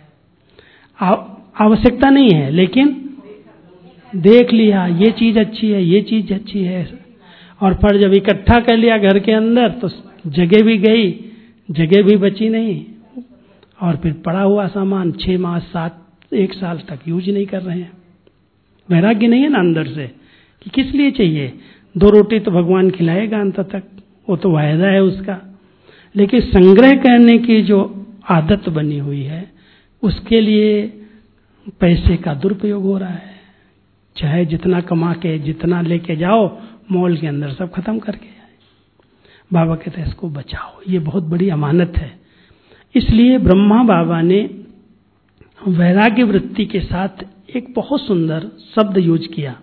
आवश्यकता नहीं है, लेकिन देख लिया ये चीज अच्छी है, ये चीज अच्छी है, और फिर जब इकट्ठा कर लिया घर के अंदर तो जगह भी गई, जगह भी बची नहीं, और फिर पड़ा हुआ सामान 6 माह 1 साल तक यूज नहीं कर रहे हैं। वैराग्य नहीं है ना अंदर से कि किस लिए चाहिए। 2 रोटी तो भगवान खिलाएगा अंत तक, वो तो वायदा है उसका, लेकिन संग्रह करने की जो आदत बनी हुई है उसके लिए पैसे का दुरुपयोग हो रहा है। चाहे जितना कमा के जितना लेके जाओ, मॉल के अंदर सब खत्म करके आए। बाबा कहते हैं इसको बचाओ, ये बहुत बड़ी अमानत है। इसलिए ब्रह्मा बाबा ने वैराग्य वृत्ति के साथ एक बहुत सुंदर शब्द यूज किया,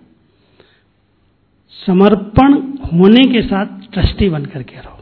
समर्पण होने के साथ ट्रस्टी बन करके रहो।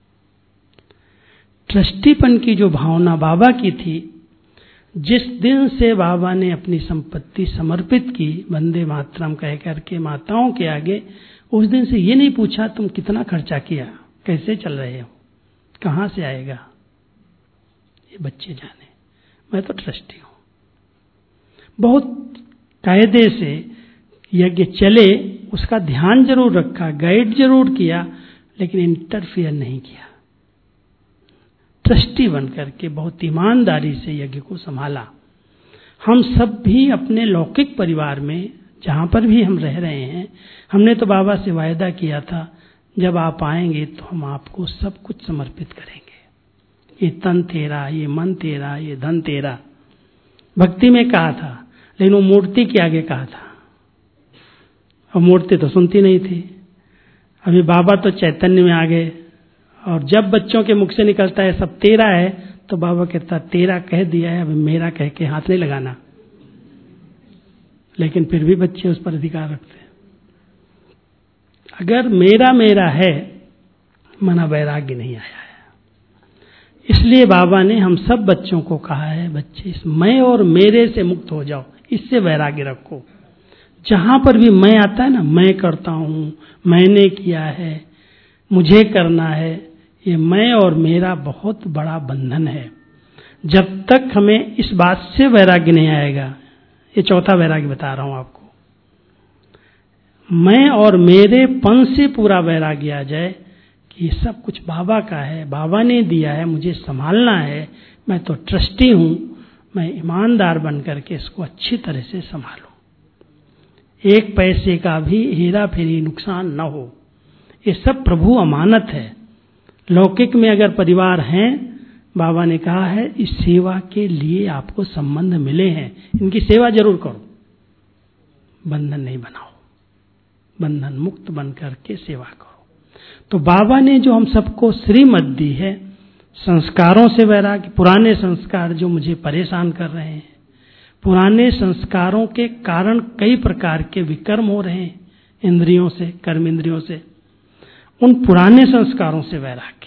ट्रस्टीपन की जो भावना बाबा की थी, जिस दिन से बाबा ने अपनी संपत्ति समर्पित की वंदे मातरम कह करके माताओं के आगे, उस दिन से ये नहीं पूछा तुम कितना खर्चा किया, कैसे चल रहे हो, कहां से आएगा, ये बच्चे जाने, मैं तो ट्रस्टी हूं। बहुत कायदे से यज्ञ चले उसका ध्यान जरूर रखा, गाइड जरूर किया, लेकिन इंटरफियर नहीं किया। ट्रस्टी बनकर के बहुत ईमानदारी से यज्ञ को संभाला। हम सब भी अपने लौकिक परिवार में जहां पर भी हम रह रहे हैं, हमने तो बाबा से वायदा किया था जब आप आएंगे तो हम आपको सब कुछ समर्पित करेंगे। ये तन तेरा, ये मन तेरा, ये धन तेरा, भक्ति में कहा था, लेकिन वो मूर्ति के आगे कहा था, और मूर्ति तो सुनती नहीं थी। अभी बाबा तो चैतन्य में आ गए, और जब बच्चों के मुख से निकलता है सब तेरा है, तो बाबा कहता तेरा कह दिया है, अभी मेरा कह के हाथ नहीं लगाना। लेकिन फिर भी बच्चे उस पर अधिकार रखते हैं। अगर मेरा मेरा है, मना वैराग्य नहीं आया है। इसलिए बाबा ने हम सब बच्चों को कहा है, बच्चे इस मैं और मेरे से मुक्त हो जाओ, इससे वैराग्य रखो। जहां पर भी मैं आता है ना, मैं करता हूं, मैंने किया है, मुझे करना है, ये मैं और मेरा बहुत बड़ा बंधन है। जब तक हमें इस बात से वैराग्य नहीं आएगा, ये चौथा वैराग्य बता रहा हूं आपको, मैं और मेरे पन से पूरा वैराग्य आ जाए कि ये सब कुछ बाबा का है, बाबा ने दिया है, मुझे संभालना है, मैं तो ट्रस्टी हूं, मैं ईमानदार बन करके इसको अच्छी तरह से संभालूं, 1 पैसे का भी हेरा फेरी नुकसान न हो। ये सब प्रभु अमानत है। लौकिक में अगर परिवार हैं, बाबा ने कहा है इस सेवा के लिए आपको संबंध मिले हैं, इनकी सेवा जरूर करो, बंधन नहीं बनाओ, बंधन मुक्त बन करके सेवा करो। तो बाबा ने जो हम सबको श्रीमत दी है, संस्कारों से वैराग्य, पुराने संस्कार जो मुझे परेशान कर रहे हैं, पुराने संस्कारों के कारण कई प्रकार के विकर्म हो रहे हैं इंद्रियों से, कर्म इंद्रियों से, उन पुराने संस्कारों से वैराग्य,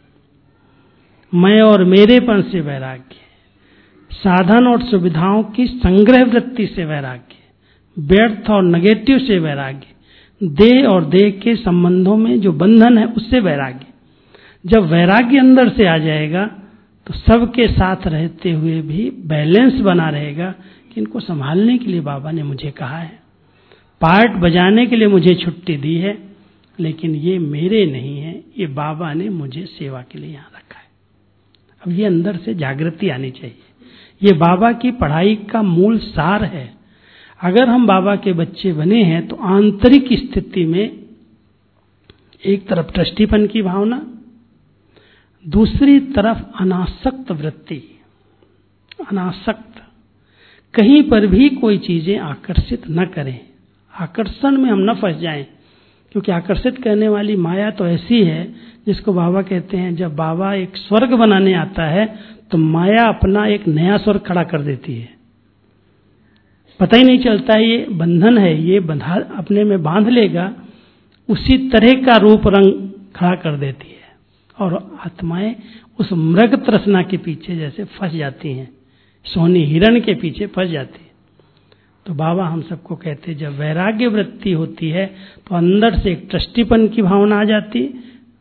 मैं और मेरेपन से वैराग्य, साधन और सुविधाओं की संग्रह वृत्ति से वैराग्य, व्यर्थ और नेगेटिव से वैराग्य, देह और देह के संबंधों में जो बंधन है उससे वैराग्य। जब वैराग्य अंदर से आ जाएगा तो सबके साथ रहते हुए भी बैलेंस बना रहेगा कि इनको संभालने के लिए बाबा ने मुझे कहा है, पार्ट बजाने के लिए मुझे छुट्टी दी है, लेकिन ये मेरे नहीं है, ये बाबा ने मुझे सेवा के लिए यहाँ रखा है। अब ये अंदर से जागृति आनी चाहिए। ये बाबा की पढ़ाई का मूल सार है। अगर हम बाबा के बच्चे बने हैं तो आंतरिक स्थिति में एक तरफ ट्रस्टीपन की भावना, दूसरी तरफ अनासक्त वृत्ति, अनासक्त, कहीं पर भी कोई चीजें आकर्षित न करें, आकर्षण में हम न फंस जाएं, क्योंकि आकर्षित करने वाली माया तो ऐसी है जिसको बाबा कहते हैं, जब बाबा एक स्वर्ग बनाने आता है तो माया अपना एक नया स्वर्ग खड़ा कर देती है, पता ही नहीं चलता ये बंधन है, ये बंधा अपने में बांध लेगा, उसी तरह का रूप रंग खड़ा कर देती है, और आत्माएं उस मृग तृष्णा के पीछे जैसे फंस जाती हैं, सोनी हिरण के पीछे फंस जाती है। तो बाबा हम सबको कहते हैं, जब वैराग्य वृत्ति होती है तो अंदर से एक ट्रस्टीपन की भावना आ जाती,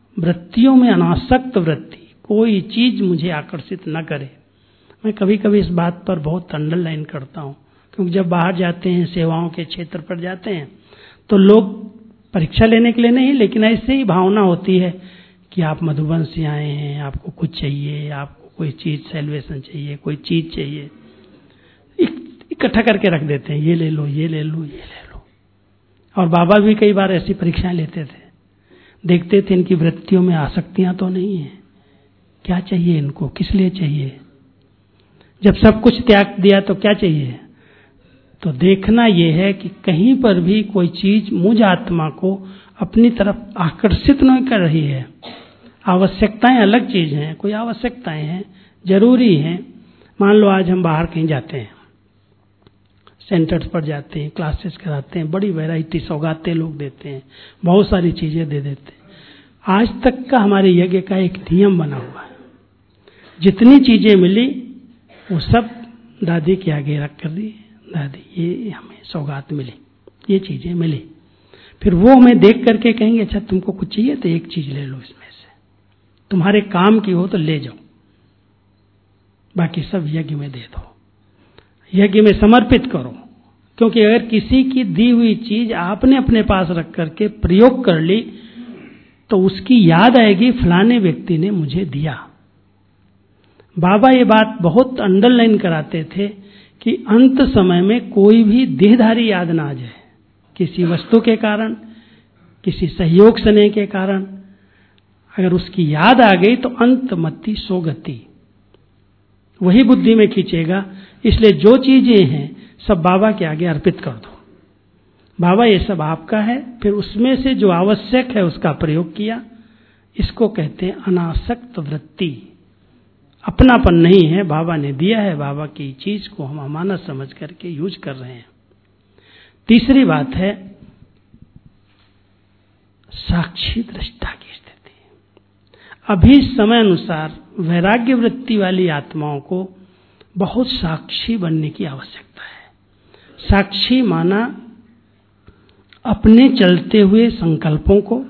वृत्तियों में अनासक्त वृत्ति, कोई चीज मुझे आकर्षित न करे। मैं कभी कभी इस बात पर बहुत अंडरलाइन करता हूँ, क्योंकि जब बाहर जाते हैं, सेवाओं के क्षेत्र पर जाते हैं, तो लोग परीक्षा लेने के लिए नहीं, लेकिन ऐसे ही भावना होती है कि आप मधुबन से आए हैं, आपको कुछ चाहिए, आपको कोई चीज सेल्वेशन चाहिए, कोई चीज चाहिए, इकट्ठा करके रख देते हैं, ये ले लो, ये ले लो, ये ले लो। और बाबा भी कई बार ऐसी परीक्षाएं लेते थे, देखते थे इनकी वृत्तियों में आसक्तियां तो नहीं है, क्या चाहिए इनको, किस लिए चाहिए। जब सब कुछ त्याग दिया तो क्या चाहिए, तो देखना यह है कि कहीं पर भी कोई चीज मुझ आत्मा को अपनी तरफ आकर्षित नहीं कर रही है। आवश्यकताएं अलग चीज हैं, कोई आवश्यकताएं हैं, जरूरी हैं। मान लो आज हम बाहर कहीं जाते हैं, सेंटर्स पर जाते हैं, क्लासेस कराते हैं, बड़ी वैरायटी सौगातें लोग देते हैं, बहुत सारी चीजें दे देते हैं। आज तक का हमारे यज्ञ का एक नियम बना हुआ है, जितनी चीजें मिली वो सब दादी के आगे रख कर दी, दादी ये हमें सौगात मिली, ये चीजें मिली। फिर वो हमें देख करके कहेंगे अच्छा तुमको कुछ चाहिए तो एक चीज ले लो इसमें से, तुम्हारे काम की हो तो ले जाओ, बाकी सब यज्ञ में दे दो, यज्ञ में समर्पित करो। क्योंकि अगर किसी की दी हुई चीज आपने अपने पास रख करके प्रयोग कर ली तो उसकी याद आएगी फलाने व्यक्ति ने मुझे दिया। बाबा ये बात बहुत अंडरलाइन कराते थे कि अंत समय में कोई भी देहधारी याद ना आ जाए, किसी वस्तु के कारण, किसी सहयोग स्नेह के कारण। अगर उसकी याद आ गई तो अंतमति सोगति, वही बुद्धि में खींचेगा। इसलिए जो चीजें हैं सब बाबा के आगे अर्पित कर दो, बाबा ये सब आपका है। फिर उसमें से जो आवश्यक है उसका प्रयोग किया। इसको कहते हैं अनासक्त वृत्ति। अपनापन नहीं है, बाबा ने दिया है, बाबा की चीज को हम अमानत समझ करके यूज कर रहे हैं। तीसरी बात है साक्षी दृष्टा की स्थिति। अभी समय अनुसार वैराग्य वृत्ति वाली आत्माओं को बहुत साक्षी बनने की आवश्यकता है। साक्षी माना अपने चलते हुए संकल्पों को,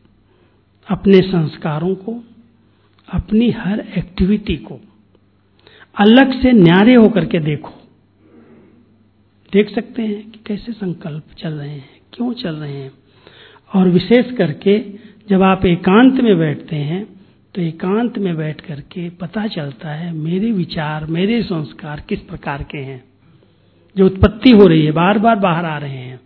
अपने संस्कारों को, अपनी हर एक्टिविटी को अलग से न्यारे होकर के देखो। देख सकते हैं कि कैसे संकल्प चल रहे हैं, क्यों चल रहे हैं। और विशेष करके जब आप एकांत में बैठते हैं तो एकांत में बैठ करके पता चलता है मेरे विचार, मेरे संस्कार किस प्रकार के हैं, जो उत्पत्ति हो रही है, बार बार बाहर आ रहे हैं।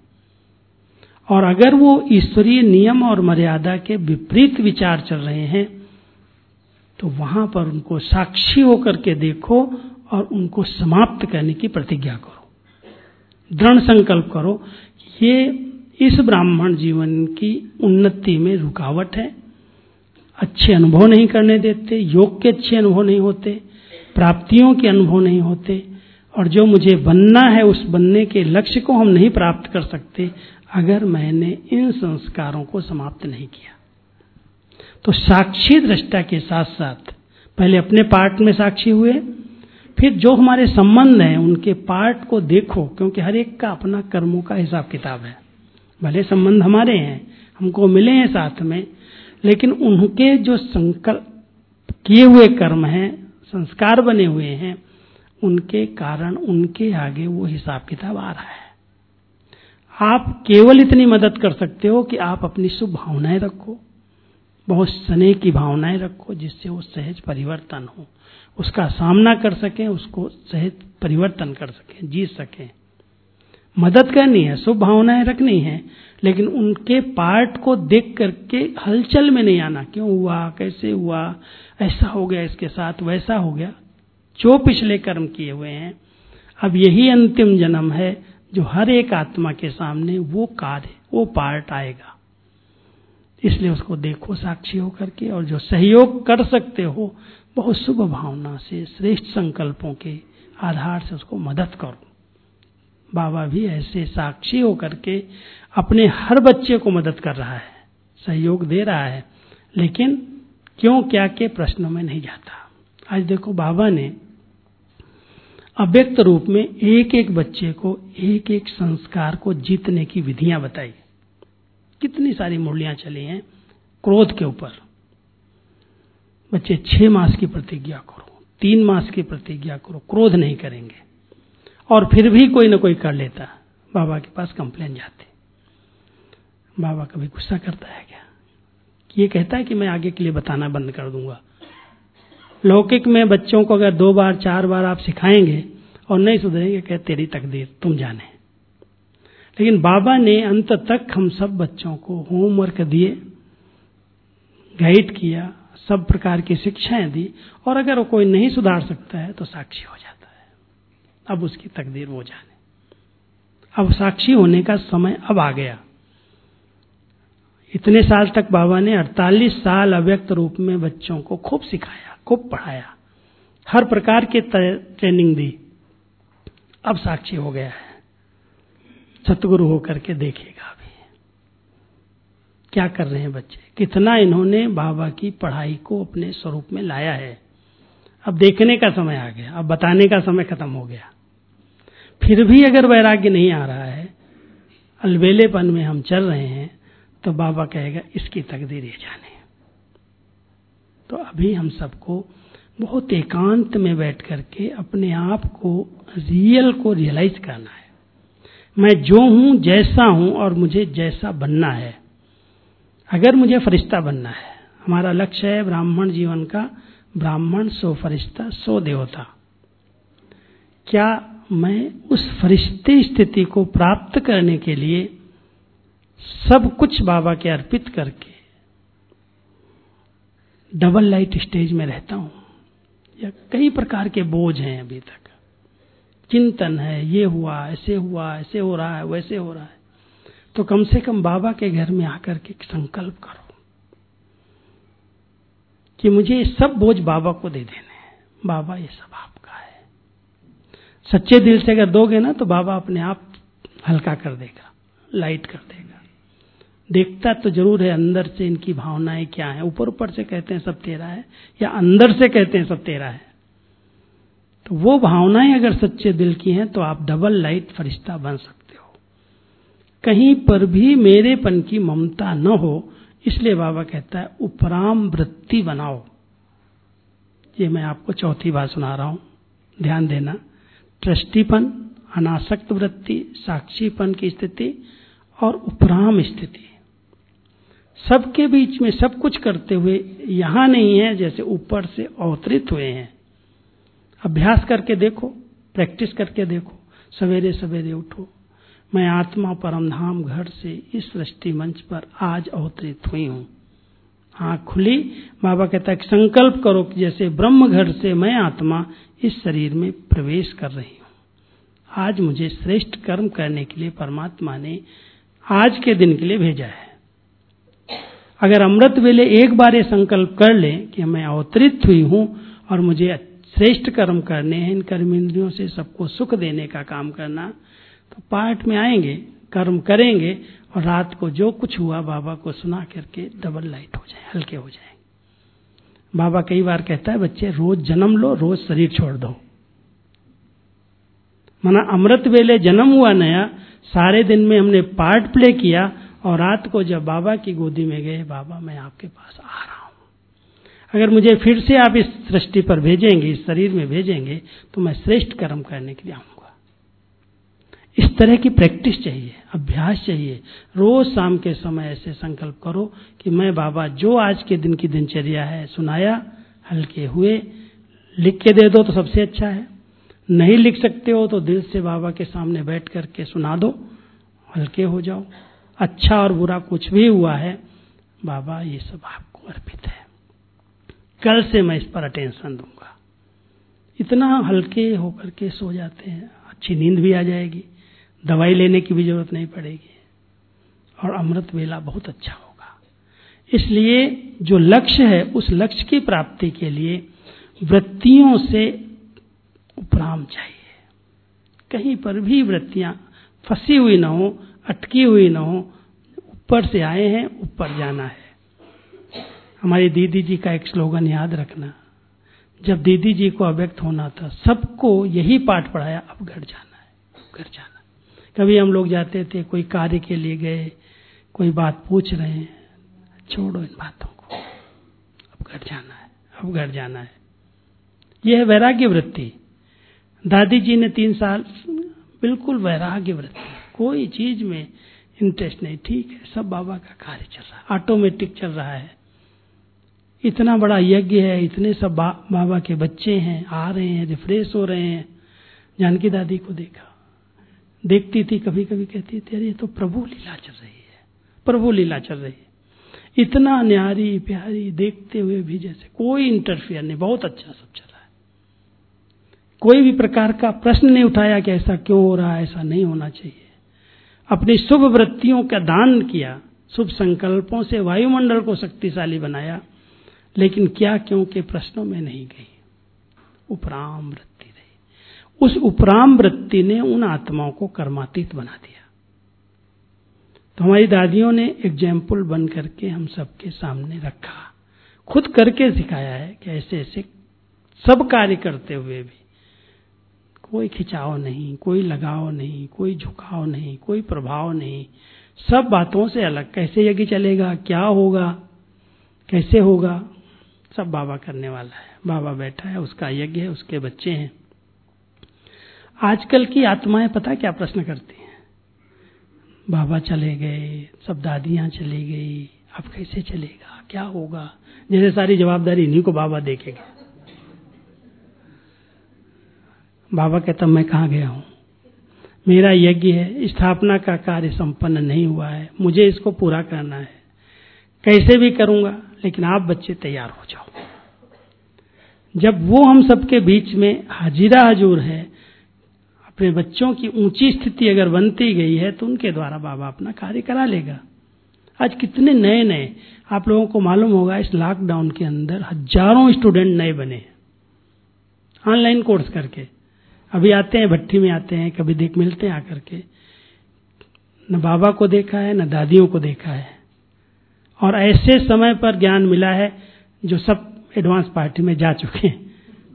और अगर वो ईश्वरीय नियम और मर्यादा के विपरीत विचार चल रहे हैं तो वहां पर उनको साक्षी होकर के देखो और उनको समाप्त करने की प्रतिज्ञा करो। दृढ़ संकल्प करो ये इस ब्राह्मण जीवन की उन्नति में रुकावट है, अच्छे अनुभव नहीं करने देते, योग के अच्छे अनुभव नहीं होते, प्राप्तियों के अनुभव नहीं होते, और जो मुझे बनना है उस बनने के लक्ष्य को हम नहीं प्राप्त कर सकते अगर मैंने इन संस्कारों को समाप्त नहीं किया। तो साक्षी दृष्टा के साथ साथ पहले अपने पार्ट में साक्षी हुए, फिर जो हमारे संबंध हैं उनके पार्ट को देखो, क्योंकि हर एक का अपना कर्मों का हिसाब किताब है। भले संबंध हमारे हैं, हमको मिले हैं साथ में, लेकिन उनके जो संकल्प किए हुए कर्म हैं, संस्कार बने हुए हैं, उनके कारण उनके आगे वो हिसाब किताब आ रहा है। आप केवल इतनी मदद कर सकते हो कि आप अपनी शुभ भावनाएं रखो, बहुत स्नेह की भावनाएं रखो, जिससे वो सहज परिवर्तन हो, उसका सामना कर सकें, उसको सहज परिवर्तन कर सकें, जी सकें। मदद करनी है, शुभ भावनाएं रखनी है, लेकिन उनके पार्ट को देख करके हलचल में नहीं आना, क्यों हुआ, कैसे हुआ, ऐसा हो गया इसके साथ, वैसा हो गया। जो पिछले कर्म किए हुए हैं, अब यही अंतिम जन्म है जो हर एक आत्मा के सामने वो कार्य, वो पार्ट आएगा। इसलिए उसको देखो साक्षी होकर के, और जो सहयोग कर सकते हो बहुत शुभ भावना से, श्रेष्ठ संकल्पों के आधार से उसको मदद करो। बाबा भी ऐसे साक्षी होकर के अपने हर बच्चे को मदद कर रहा है, सहयोग दे रहा है, लेकिन क्यों क्या के प्रश्नों में नहीं जाता। आज देखो बाबा ने अव्यक्त रूप में एक एक बच्चे को, एक एक संस्कार को जीतने की विधियां बताई। कितनी सारी मुरलियां चली हैं क्रोध के ऊपर, बच्चे 6 मास की प्रतिज्ञा करो, 3 मास की प्रतिज्ञा करो, क्रोध नहीं करेंगे, और फिर भी कोई ना कोई कर लेता, बाबा के पास कंप्लेन जाती। बाबा कभी गुस्सा करता है क्या? ये कहता है कि मैं आगे के लिए बताना बंद कर दूंगा। लौकिक में बच्चों को अगर 2 बार 4 बार आप सिखाएंगे और नहीं सुधरेंगे, कह तेरी तकदीर, तुम जाने। लेकिन बाबा ने अंत तक हम सब बच्चों को होमवर्क दिए, गाइड किया, सब प्रकार की शिक्षाएं दी, और अगर वो कोई नहीं सुधार सकता है तो साक्षी हो जाता है। अब उसकी तकदीर वो जाने। अब साक्षी होने का समय अब आ गया। इतने साल तक बाबा ने 48 साल अव्यक्त रूप में बच्चों को खूब सिखाया, खूब पढ़ाया, हर प्रकार की ट्रेनिंग दी। अब साक्षी हो गया है, सतगुरु होकर के देखेगा अभी क्या कर रहे हैं बच्चे, कितना इन्होंने बाबा की पढ़ाई को अपने स्वरूप में लाया है। अब देखने का समय आ गया, अब बताने का समय खत्म हो गया। फिर भी अगर वैराग्य नहीं आ रहा है, अलबेलेपन में हम चल रहे हैं, तो बाबा कहेगा इसकी तकदीर ये जाने। तो अभी हम सबको बहुत एकांत में बैठ करके अपने आप को रियल को रियलाइज करना है। मैं जो हूं, जैसा हूं, और मुझे जैसा बनना है। अगर मुझे फरिश्ता बनना है, हमारा लक्ष्य है ब्राह्मण जीवन का, ब्राह्मण सो फरिश्ता सो देवता, क्या मैं उस फरिश्ते स्थिति को प्राप्त करने के लिए सब कुछ बाबा के अर्पित करके डबल लाइट स्टेज में रहता हूं, या कई प्रकार के बोझ हैं अभी तक, चिंतन है, ये हुआ, ऐसे हो रहा है, वैसे हो रहा है। तो कम से कम बाबा के घर में आकर के संकल्प करो कि मुझे ये सब बोझ बाबा को दे देने हैं। बाबा ये सब आपका है। सच्चे दिल से अगर दोगे ना, तो बाबा अपने आप हल्का कर देगा, लाइट कर देगा। देखता तो जरूर है अंदर से इनकी भावनाएं क्या है। ऊपर ऊपर से कहते हैं सब तेरा है, या अंदर से कहते हैं सब तेरा है। तो वो भावनाएं अगर सच्चे दिल की हैं, तो आप डबल लाइट फरिश्ता बन सकते हो। कहीं पर भी मेरेपन की ममता न हो, इसलिए बाबा कहता है उपराम वृत्ति बनाओ। ये मैं आपको चौथी बार सुना रहा हूं, ध्यान देना। ट्रस्टीपन, अनासक्त वृत्ति, साक्षीपन की स्थिति और उपराम स्थिति, सबके बीच में सब कुछ करते हुए यहां नहीं है जैसे ऊपर से अवतरित हुए हैं। अभ्यास करके देखो, प्रैक्टिस करके देखो। सवेरे सवेरे उठो, मैं आत्मा परमधाम घर से इस सृष्टि मंच पर आज अवतरित हुई हूं। आँख खुली, बाबा कहता है कि संकल्प करो कि जैसे ब्रह्म घर से मैं आत्मा इस शरीर में प्रवेश कर रही हूं। आज मुझे श्रेष्ठ कर्म करने के लिए परमात्मा ने आज के दिन के लिए भेजा है। अगर अमृत वेले एक बार ये संकल्प कर लें कि मैं अवतरित हुई हूं और मुझे श्रेष्ठ कर्म करने हैं, इन कर्मेंद्रियों से सबको सुख देने का काम करना, तो पाठ में आएंगे, कर्म करेंगे, और रात को जो कुछ हुआ बाबा को सुना करके डबल लाइट हो जाए, हल्के हो जाए। बाबा कई बार कहता है बच्चे रोज जन्म लो, रोज शरीर छोड़ दो। माना अमृत वेले जन्म हुआ नया, सारे दिन में हमने पार्ट प्ले किया, और रात को जब बाबा की गोदी में गए, बाबा मैं आपके पास आ रहा हूं। अगर मुझे फिर से आप इस सृष्टि पर भेजेंगे, इस शरीर में भेजेंगे, तो मैं श्रेष्ठ कर्म करने के लिए आऊंगा। इस तरह की प्रैक्टिस चाहिए, अभ्यास चाहिए। रोज शाम के समय ऐसे संकल्प करो कि मैं बाबा जो आज के दिन की दिनचर्या है सुनाया, हल्के हुए। लिख के दे दो तो सबसे अच्छा है, नहीं लिख सकते हो तो दिल से बाबा के सामने बैठ करके सुना दो, हल्के हो जाओ। अच्छा और बुरा कुछ भी हुआ है, बाबा ये सब आपको अर्पित है, कल से मैं इस पर अटेंशन दूंगा। इतना हल्के होकर के सो जाते हैं, अच्छी नींद भी आ जाएगी, दवाई लेने की भी जरूरत नहीं पड़ेगी, और अमृत वेला बहुत अच्छा होगा। इसलिए जो लक्ष्य है, उस लक्ष्य की प्राप्ति के लिए वृत्तियों से उपराम चाहिए। कहीं पर भी वृत्तियां फंसी हुई ना हो, अटकी हुई ना हो। ऊपर से आए हैं, ऊपर जाना है। हमारी दीदी जी का एक स्लोगन याद रखना, जब दीदी जी को अव्यक्त होना था, सबको यही पाठ पढ़ाया, अब घर जाना है, अब घर जाना। कभी हम लोग जाते थे, कोई कार्य के लिए गए, कोई बात पूछ रहे हैं, छोड़ो इन बातों को, अब घर जाना है, अब घर जाना है। यह है वैराग्य वृत्ति। दादी जी ने 3 साल बिल्कुल वैराग्य वृत्ति, कोई चीज में इंटरेस्ट नहीं, ठीक है सब बाबा का कार्य चल रहा है, ऑटोमेटिक चल रहा है। इतना बड़ा यज्ञ है, इतने सब बाबा के बच्चे हैं, आ रहे हैं, रिफ्रेश हो रहे हैं। जानकी दादी को देखा, देखती थी, कभी कभी कहती थी अरे ये तो प्रभु लीला चल रही है, प्रभु लीला चल रही है। इतना न्यारी प्यारी, देखते हुए भी जैसे कोई इंटरफियर नहीं, बहुत अच्छा सब चल रहा है। कोई भी प्रकार का प्रश्न नहीं उठाया कि ऐसा क्यों हो रहा है, ऐसा नहीं होना चाहिए। अपनी शुभ वृत्तियों का दान किया, शुभ संकल्पों से वायुमंडल को शक्तिशाली बनाया, लेकिन क्या क्योंकि प्रश्नों में नहीं गई, उपराम वृत्ति रही। उस उपराम वृत्ति ने उन आत्माओं को कर्मातीत बना दिया। तो हमारी दादियों ने एग्जाम्पल बन करके हम सबके सामने रखा, खुद करके सिखाया है कि ऐसे ऐसे सब कार्य करते हुए भी कोई खिंचाव नहीं, कोई लगाव नहीं, कोई झुकाव नहीं, कोई प्रभाव नहीं, सब बातों से अलग। कैसे यज्ञ चलेगा, क्या होगा, कैसे होगा, सब बाबा करने वाला है। बाबा बैठा है, उसका यज्ञ है, उसके बच्चे हैं। आजकल की आत्माएं पता क्या प्रश्न करती हैं, बाबा चले गए, सब दादियां चली गई, अब कैसे चलेगा, क्या होगा, जैसे सारी जवाबदारी इन्हीं को बाबा देखेंगे। बाबा कहता मैं कहाँ गया हूं, मेरा यज्ञ है, स्थापना का कार्य संपन्न नहीं हुआ है, मुझे इसको पूरा करना है, कैसे भी करूंगा, लेकिन आप बच्चे तैयार हो जाओ। जब वो हम सबके बीच में हाजिरा हजूर है, अपने बच्चों की ऊंची स्थिति अगर बनती गई है तो उनके द्वारा बाबा अपना कार्य करा लेगा। आज कितने नए नए, आप लोगों को मालूम होगा इस लॉकडाउन के अंदर हजारों स्टूडेंट नए बने ऑनलाइन कोर्स करके। अभी आते हैं, भट्टी में आते हैं, कभी देख मिलते हैं आकर के, न बाबा को देखा है न दादियों को देखा है, और ऐसे समय पर ज्ञान मिला है जो सब एडवांस पार्टी में जा चुके हैं।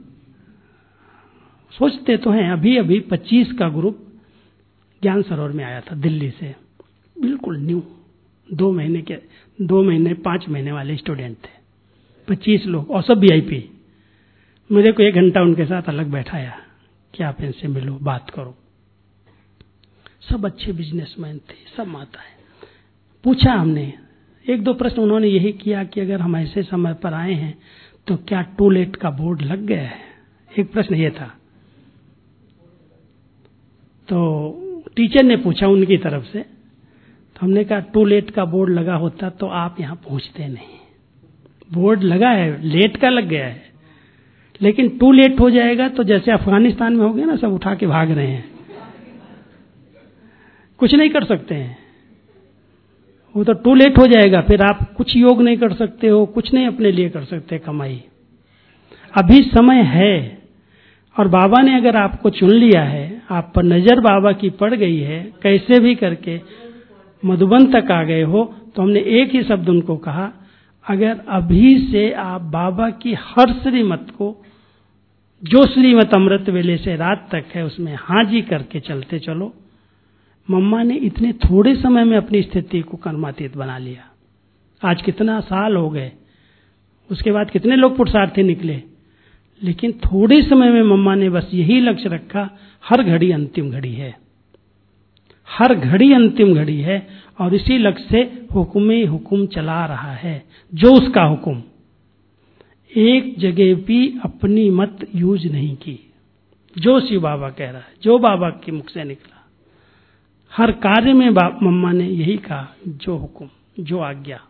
सोचते तो हैं, अभी अभी 25 का ग्रुप ज्ञान सरोवर में आया था दिल्ली से, बिल्कुल न्यू, 2 महीने 5 महीने वाले स्टूडेंट थे, 25 लोग, और सब VIP। मेरे को 1 घंटा उनके साथ अलग बैठाया कि आप इनसे मिलो, बात करो। सब अच्छे बिजनेसमैन थे, सब माताएं। पूछा हमने, 1-2 प्रश्न उन्होंने यही किया कि अगर हम ऐसे समय पर आए हैं तो क्या टू लेट का बोर्ड लग गया है, एक प्रश्न ये था। तो टीचर ने पूछा उनकी तरफ से, तो हमने कहा टू लेट का बोर्ड लगा होता तो आप यहां पहुंचते नहीं। बोर्ड लगा है, लेट का लग गया है, लेकिन टू लेट हो जाएगा तो जैसे अफगानिस्तान में हो गया ना, सब उठा के भाग रहे हैं, कुछ नहीं कर सकते हैं, वो तो टू लेट हो जाएगा, फिर आप कुछ योग नहीं कर सकते हो, कुछ नहीं अपने लिए कर सकते कमाई। अभी समय है, और बाबा ने अगर आपको चुन लिया है, आप पर नजर बाबा की पड़ गई है, कैसे भी करके मधुबन तक आ गए हो, तो हमने एक ही शब्द उनको कहा, अगर अभी से आप बाबा की हर श्रीमत को, जो श्रीमत अमृत वेले से रात तक है, उसमें हाँ जी करके चलते चलो। मम्मा ने इतने थोड़े समय में अपनी स्थिति को कर्मातीत बना लिया। आज कितना साल हो गए, उसके बाद कितने लोग पुरुषार्थी निकले, लेकिन थोड़े समय में मम्मा ने बस यही लक्ष्य रखा, हर घड़ी अंतिम घड़ी है, हर घड़ी अंतिम घड़ी है, और इसी लक्ष्य से हुक्म हुक्म चला रहा है, जो उसका हुक्म। एक जगह भी अपनी मत यूज नहीं की, जो शिव बाबा कह रहा है, जो बाबा के मुख से निकला, हर कार्य में मम्मा ने यही कहा, जो हुक्म, जो आज्ञा।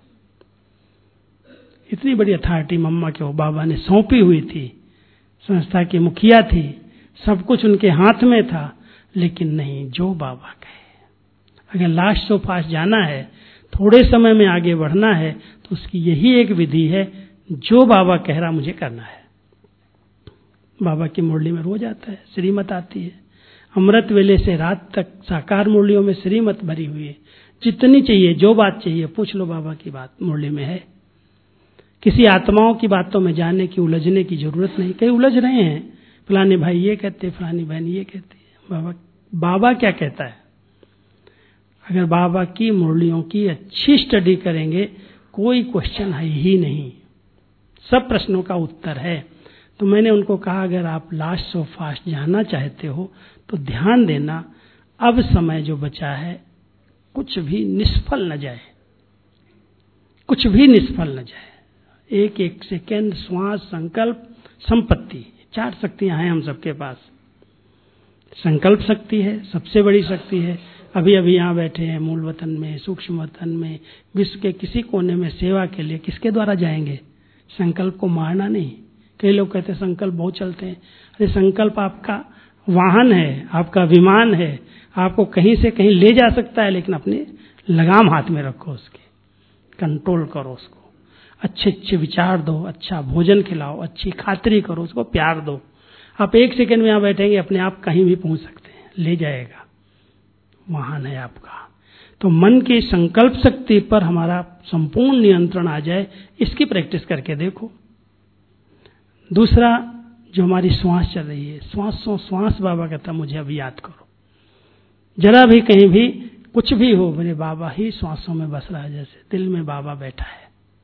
इतनी बड़ी अथॉरिटी मम्मा के बाबा ने सौंपी हुई थी, संस्था की मुखिया थी, सब कुछ उनके हाथ में था, लेकिन नहीं, जो बाबा कहे। अगर लास्ट सो फास्ट जाना है, थोड़े समय में आगे बढ़ना है, तो उसकी यही एक विधि है, जो बाबा कह रहा मुझे करना है। बाबा की मुरली में रोज आता है, श्रीमत आती है, अमृत वेले से रात तक साकार मुरलियों में श्रीमत भरी हुई है, जितनी चाहिए, जो बात चाहिए पूछ लो, बाबा की बात मुरली में है। किसी आत्माओं की बातों में जाने की, उलझने की जरूरत नहीं। कई उलझ रहे हैं, फलाने भाई ये कहते, फलानी बहन ये कहती है, बाबा क्या कहता है। अगर बाबा की मुरलियों की अच्छी स्टडी करेंगे, कोई क्वेश्चन है ही नहीं, सब प्रश्नों का उत्तर है। तो मैंने उनको कहा अगर आप लास्ट सो फास्ट जानना चाहते हो तो ध्यान देना, अब समय जो बचा है कुछ भी निष्फल न जाए, कुछ भी निष्फल न जाए। एक एक सेकेंड, श्वास, संकल्प, संपत्ति, 4 शक्तियां हैं हम सबके पास। संकल्प शक्ति है, सबसे बड़ी शक्ति है। अभी अभी यहाँ बैठे हैं मूल वतन में, सूक्ष्म वतन में, विश्व के किसी कोने में सेवा के लिए किसके द्वारा जाएंगे? संकल्प को मारना नहीं। कई लोग कहते हैं संकल्प बहुत चलते हैं। अरे संकल्प आपका वाहन है, आपका विमान है, आपको कहीं से कहीं ले जा सकता है, लेकिन अपने लगाम हाथ में रखो, उसके कंट्रोल करो, उसको अच्छे अच्छे विचार दो, अच्छा भोजन खिलाओ, अच्छी खातिरी करो, उसको प्यार दो। आप 1 सेकंड में यहाँ बैठेंगे, अपने आप कहीं भी पहुंच सकते हैं, ले जाएगा, वाहन है आपका। तो मन की संकल्प शक्ति पर हमारा संपूर्ण नियंत्रण आ जाए, इसकी प्रैक्टिस करके देखो। दूसरा, जो हमारी श्वास चल रही है, श्वास बाबा कहता मुझे अभी याद करो। जरा भी कहीं भी कुछ भी हो, मेरे बाबा ही श्वासों में बस रहा है, जैसे दिल में बाबा बैठा है।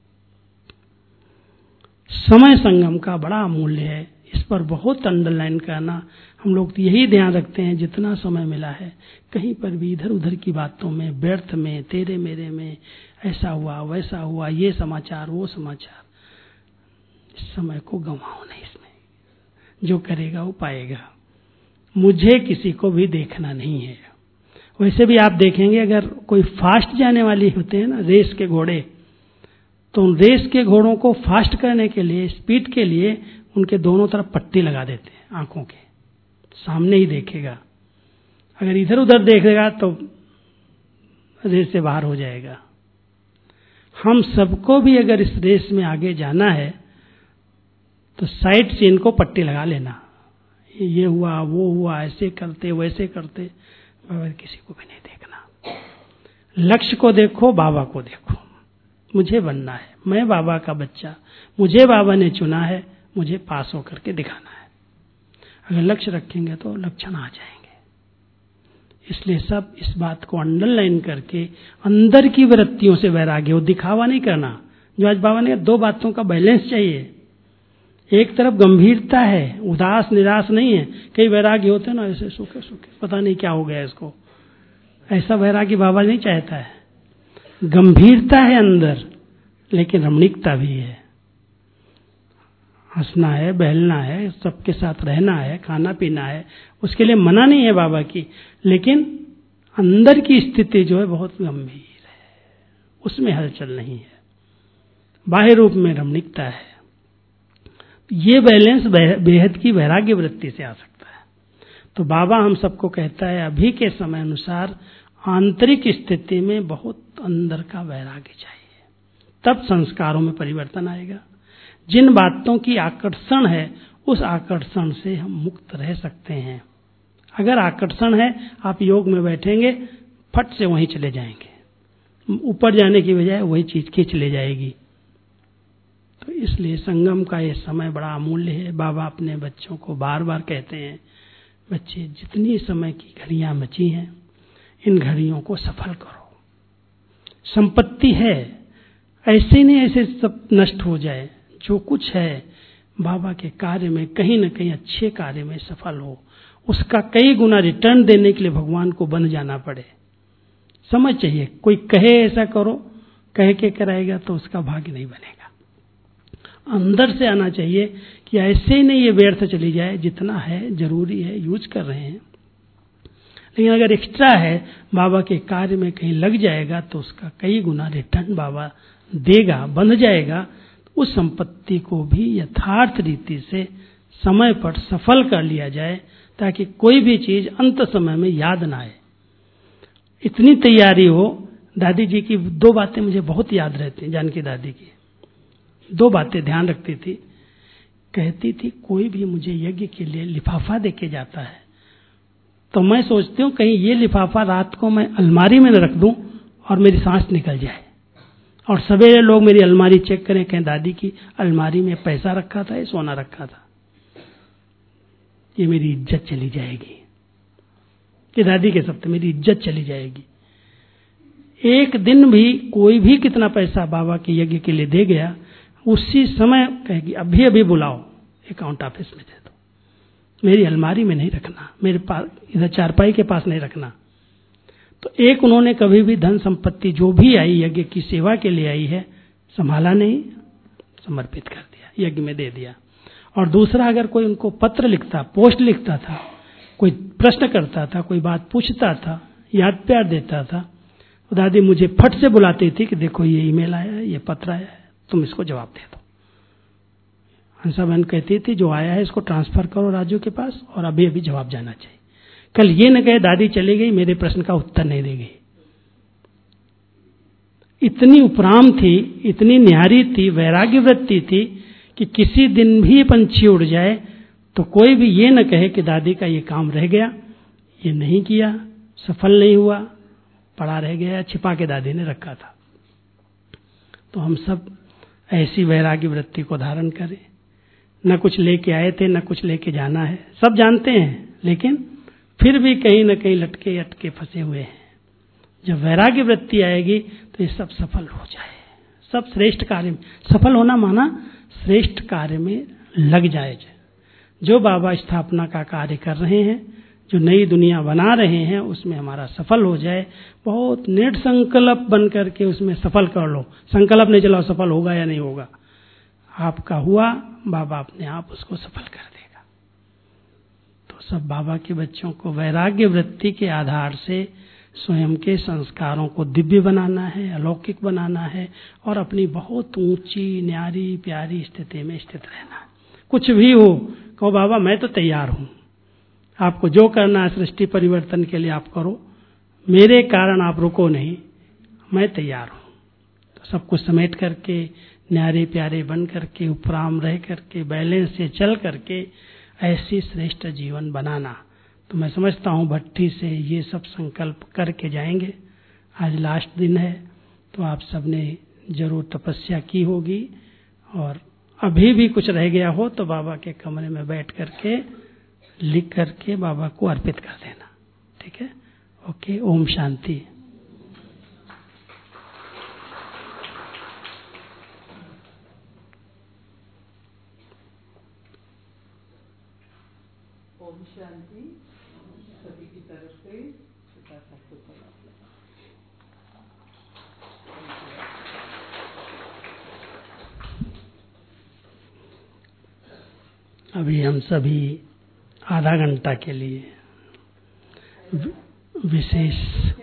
समय संगम का बड़ा मूल्य है, इस पर बहुत अंडरलाइन करना। हम लोग यही ध्यान रखते हैं, जितना समय मिला है कहीं पर भी इधर उधर की बातों में, व्यर्थ में, तेरे मेरे में, ऐसा हुआ वैसा हुआ, ये समाचार वो समाचार, इस समय को गंवाओ नहीं। इसमें जो करेगा वो पाएगा। मुझे किसी को भी देखना नहीं है। वैसे भी आप देखेंगे, अगर कोई फास्ट जाने वाली होते हैं ना, रेस के घोड़े, तो रेस के घोड़ों को फास्ट करने के लिए, स्पीड के लिए, उनके दोनों तरफ पट्टी लगा देते हैं आंखों के, सामने ही देखेगा। अगर इधर उधर देखेगा तो रेस से बाहर हो जाएगा। हम सबको भी अगर इस रेस में आगे जाना है तो साइड सीन को पट्टी लगा लेना, ये हुआ वो हुआ, ऐसे करते वैसे करते, मगर किसी को भी नहीं देखना। लक्ष्य को देखो, बाबा को देखो। मुझे बनना है, मैं बाबा का बच्चा, मुझे बाबा ने चुना है, मुझे पास होकर के दिखाना है। अगर लक्ष्य रखेंगे तो लक्षण आ जाएंगे। इसलिए सब इस बात को अंडरलाइन करके अंदर की वृत्तियों से वैराग्य हो, दिखावा नहीं करना। जो आज बाबा ने 2 बातों का बैलेंस चाहिए। एक तरफ गंभीरता है, उदास निराश नहीं है। कई वैराग्य होते हैं ना, ऐसे सूखे सूखे, पता नहीं क्या हो गया इसको, ऐसा वैराग्य बाबा नहीं चाहता है। गंभीरता है अंदर, लेकिन रमणीकता भी है। हंसना है, बहलना है, सबके साथ रहना है, खाना पीना है, उसके लिए मना नहीं है बाबा की, लेकिन अंदर की स्थिति जो है बहुत गंभीर है, उसमें हलचल नहीं है। बाह्य रूप में रमणीकता है। ये बैलेंस बेहद की वैराग्य वृत्ति से आ सकता है। तो बाबा हम सबको कहता है, अभी के समय अनुसार आंतरिक स्थिति में बहुत अंदर का वैराग्य चाहिए, तब संस्कारों में परिवर्तन आएगा। जिन बातों की आकर्षण है, उस आकर्षण से हम मुक्त रह सकते हैं। अगर आकर्षण है, आप योग में बैठेंगे, फट से वहीं चले जाएंगे, ऊपर जाने की बजाय वही चीज खींच ले जाएगी। तो इसलिए संगम का ये समय बड़ा अमूल्य है। बाबा अपने बच्चों को बार बार कहते हैं, बच्चे जितनी समय की घड़ियां बची हैं, इन घड़ियों को सफल करो। संपत्ति है, ऐसे नहीं ऐसे सब नष्ट हो जाए। जो कुछ है बाबा के कार्य में कहीं न कहीं अच्छे कार्य में सफल हो, उसका कई गुना रिटर्न देने के लिए भगवान को बन जाना पड़े। समझ चाहिए, कोई कहे ऐसा करो, कह के कराएगा तो उसका भाग्य नहीं बनेगा। अंदर से आना चाहिए कि ऐसे ही नहीं ये व्यर्थ चली जाए, जितना है जरूरी है यूज कर रहे हैं, लेकिन अगर एक्स्ट्रा है बाबा के कार्य में कहीं लग जाएगा तो उसका कई गुना रिटर्न बाबा देगा, बंध जाएगा। उस संपत्ति को भी यथार्थ रीति से समय पर सफल कर लिया जाए, ताकि कोई भी चीज अंत समय में याद ना आए। इतनी तैयारी हो। दादी जी की 2 बातें मुझे बहुत याद रहती हैं। जानकी दादी की 2 बातें ध्यान रखती थी। कहती थी, कोई भी मुझे यज्ञ के लिए लिफाफा देके जाता है तो मैं सोचती हूँ कहीं ये लिफाफा रात को मैं अलमारी में न रख दूं और मेरी सांस निकल जाए, और सवेरे लोग मेरी अलमारी चेक करें, कहें दादी की अलमारी में पैसा रखा था या सोना रखा था, ये मेरी इज्जत चली जाएगी। कि दादी के शब्द, मेरी इज्जत चली जाएगी। एक दिन भी कोई भी कितना पैसा बाबा के यज्ञ के लिए दे गया, उसी समय कहेगी अभी अभी बुलाओ, अकाउंट ऑफिस में दे दो, मेरी अलमारी में नहीं रखना, मेरे पास इधर चारपाई के पास नहीं रखना। तो एक, उन्होंने कभी भी धन संपत्ति जो भी आई यज्ञ की सेवा के लिए आई है संभाला नहीं, समर्पित कर दिया, यज्ञ में दे दिया। और दूसरा, अगर कोई उनको पत्र लिखता, पोस्ट लिखता था, कोई प्रश्न करता था, कोई बात पूछता था, याद प्यार देता था, तो दादी मुझे फट से बुलाती थी कि देखो ये ईमेल आया है, ये पत्र आया है, तुम इसको जवाब दे दो। हंसा बहन कहती थी जो आया है इसको ट्रांसफर करो राजू के पास और अभी अभी जवाब जाना चाहिए। कल ये न कहे दादी चली गई, मेरे प्रश्न का उत्तर नहीं देगी। इतनी उपराम थी, इतनी न्यारी थी, वैराग्य वृत्ति थी कि किसी दिन भी पंछी उड़ जाए तो कोई भी ये न कहे कि दादी का ये काम रह गया, ये नहीं किया, सफल नहीं हुआ, पड़ा रह गया, छिपा के दादी ने रखा था। तो हम सब ऐसी वैराग्य वृत्ति को धारण करें। न कुछ लेके आए थे, न कुछ लेके जाना है, सब जानते हैं, लेकिन फिर भी कहीं न कहीं लटके अटके फंसे हुए हैं। जब वैराग्य वृत्ति आएगी तो ये सब सफल हो जाए, सब श्रेष्ठ कार्य में सफल होना माना श्रेष्ठ कार्य में लग जाए। जो बाबा स्थापना का कार्य कर रहे हैं, जो नई दुनिया बना रहे हैं, उसमें हमारा सफल हो जाए। बहुत नेट संकल्प बन करके उसमें सफल कर लो, संकल्प नहीं चलाओ सफल होगा या नहीं होगा, आपका हुआ, बाबा अपने आप उसको सफल कर देगा। तो सब बाबा के बच्चों को वैराग्य वृत्ति के आधार से स्वयं के संस्कारों को दिव्य बनाना है, अलौकिक बनाना है और अपनी बहुत ऊंची न्यारी प्यारी स्थिति में स्थित रहना है। कुछ भी हो, कहो बाबा मैं तो तैयार हूं, आपको जो करना है सृष्टि परिवर्तन के लिए आप करो, मेरे कारण आप रुको नहीं, मैं तैयार हूं। तो सब कुछ समेट करके न्यारे प्यारे बन करके उपराम रह करके बैलेंस से चल करके ऐसी श्रेष्ठ जीवन बनाना। तो मैं समझता हूँ भट्टी से ये सब संकल्प करके जाएंगे। आज लास्ट दिन है तो आप सबने जरूर तपस्या की होगी और अभी भी कुछ रह गया हो तो बाबा के कमरे में बैठ करके लिख करके बाबा को अर्पित कर देना। ठीक है, ओके, ओम शांति। ओम शांति सभी की तरफ से पिता सबको सलाम। अभी हम सभी आधा घंटा के लिए विशेष,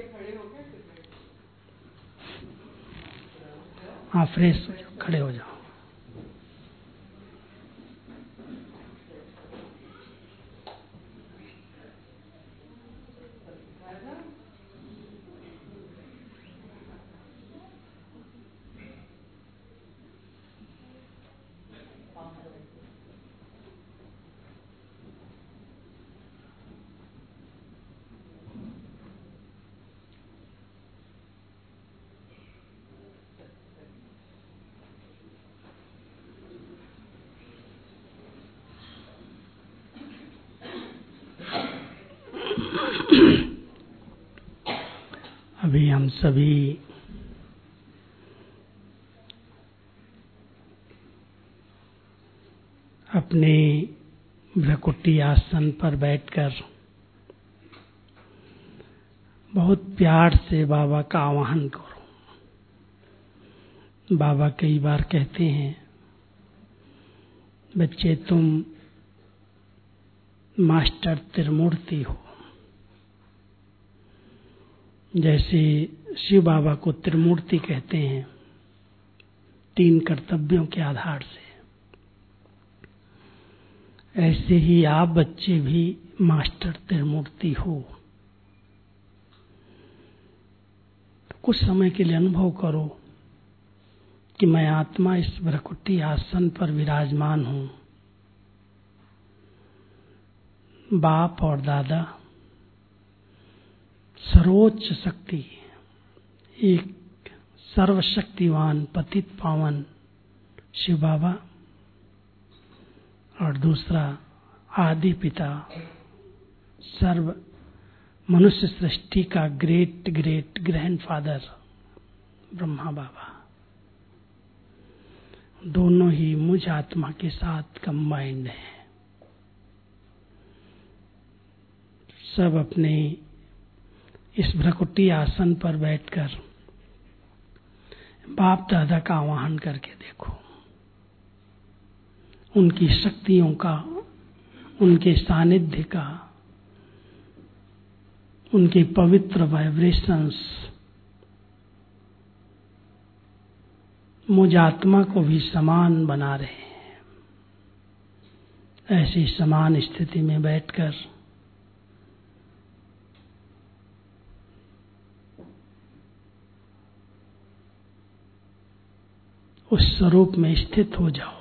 हाँ फ्रेश हो जाओ, खड़े हो जाओ। अभी हम सभी अपने भ्रकुटी आसन पर बैठकर बहुत प्यार से बाबा का आवाहन करो। बाबा कई बार कहते हैं, बच्चे तुम मास्टर त्रिमूर्ति हो। जैसे शिव बाबा को त्रिमूर्ति कहते हैं, 3 कर्तव्यों के आधार से, ऐसे ही आप बच्चे भी मास्टर त्रिमूर्ति हो। तो कुछ समय के लिए अनुभव करो कि मैं आत्मा इस भ्रकुटी आसन पर विराजमान हूं। बाप और दादा, सर्वोच्च शक्ति, एक सर्वशक्तिवान पतित पावन शिव बाबा और दूसरा आदि पिता, सर्व मनुष्य सृष्टि का great great grandfather Brahma Baba. दोनों ही मुझ आत्मा के साथ कंबाइंड है। सब अपने इस भ्रकुटी आसन पर बैठकर बाप दादा का आवाहन करके देखो। उनकी शक्तियों का, उनके सानिध्य का, उनके पवित्र वाइब्रेशंस मुझ आत्मा को भी समान बना रहे हैं। ऐसी समान स्थिति में बैठकर उस स्वरूप में स्थित हो जाओ।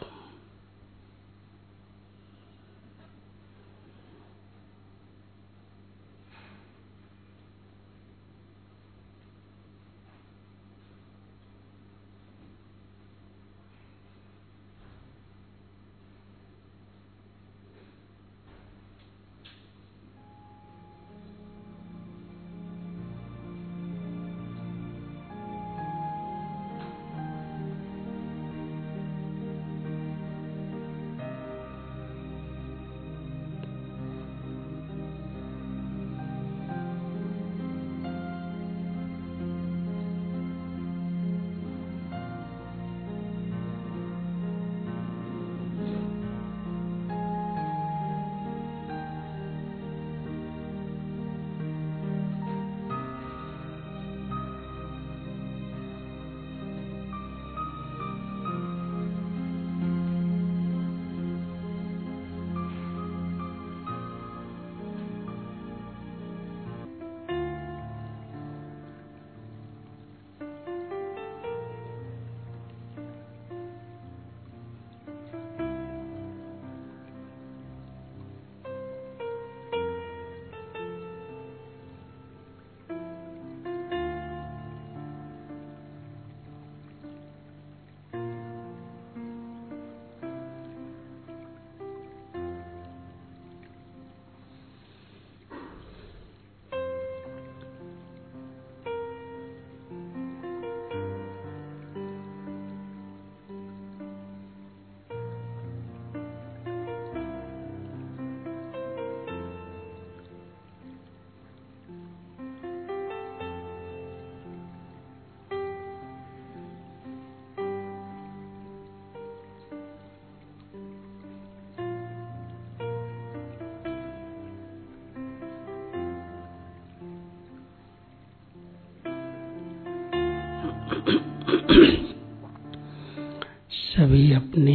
सभी अपने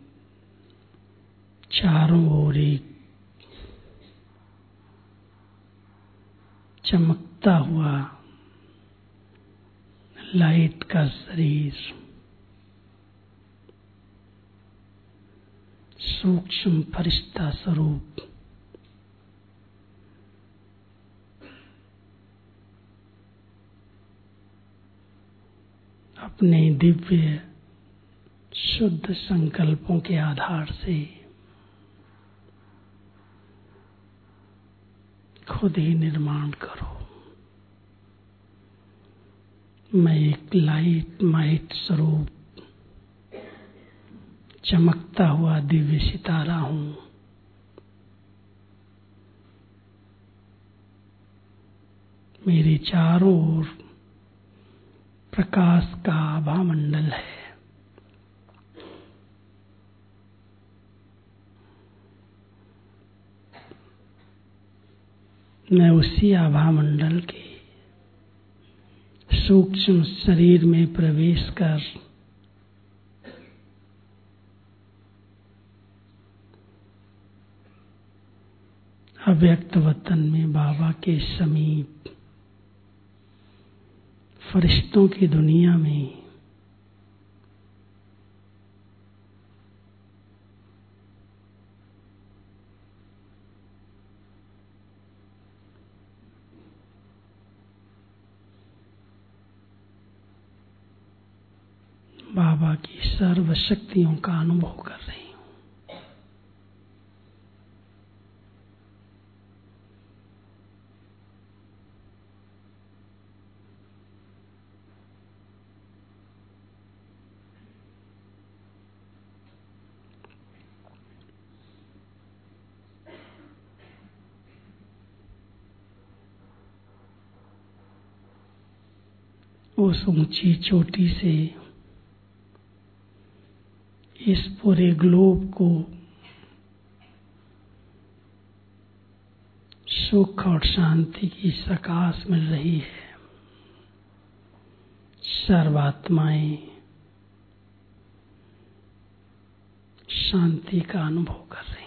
चारों ओर एक चमकता हुआ लाइट का शरीर, सूक्ष्म फरिश्ता स्वरूप अपने दिव्य शुद्ध संकल्पों के आधार से खुद ही निर्माण करो। मैं एक लाइट माइट स्वरूप चमकता हुआ दिव्य सितारा हूँ। मेरे चारों ओर प्रकाश का आभा मंडल है। मैं उसी आभा मंडल के सूक्ष्म शरीर में प्रवेश कर अव्यक्त वतन में बाबा के समीप फरिश्तों की दुनिया में बाबा की सर्व शक्तियों का अनुभव कर रही हूँ। उस ऊंची चोटी से इस पूरे ग्लोब को सुख और शांति की सकाश मिल रही है। सर्वात्माएं शांति का अनुभव कर रही हैं।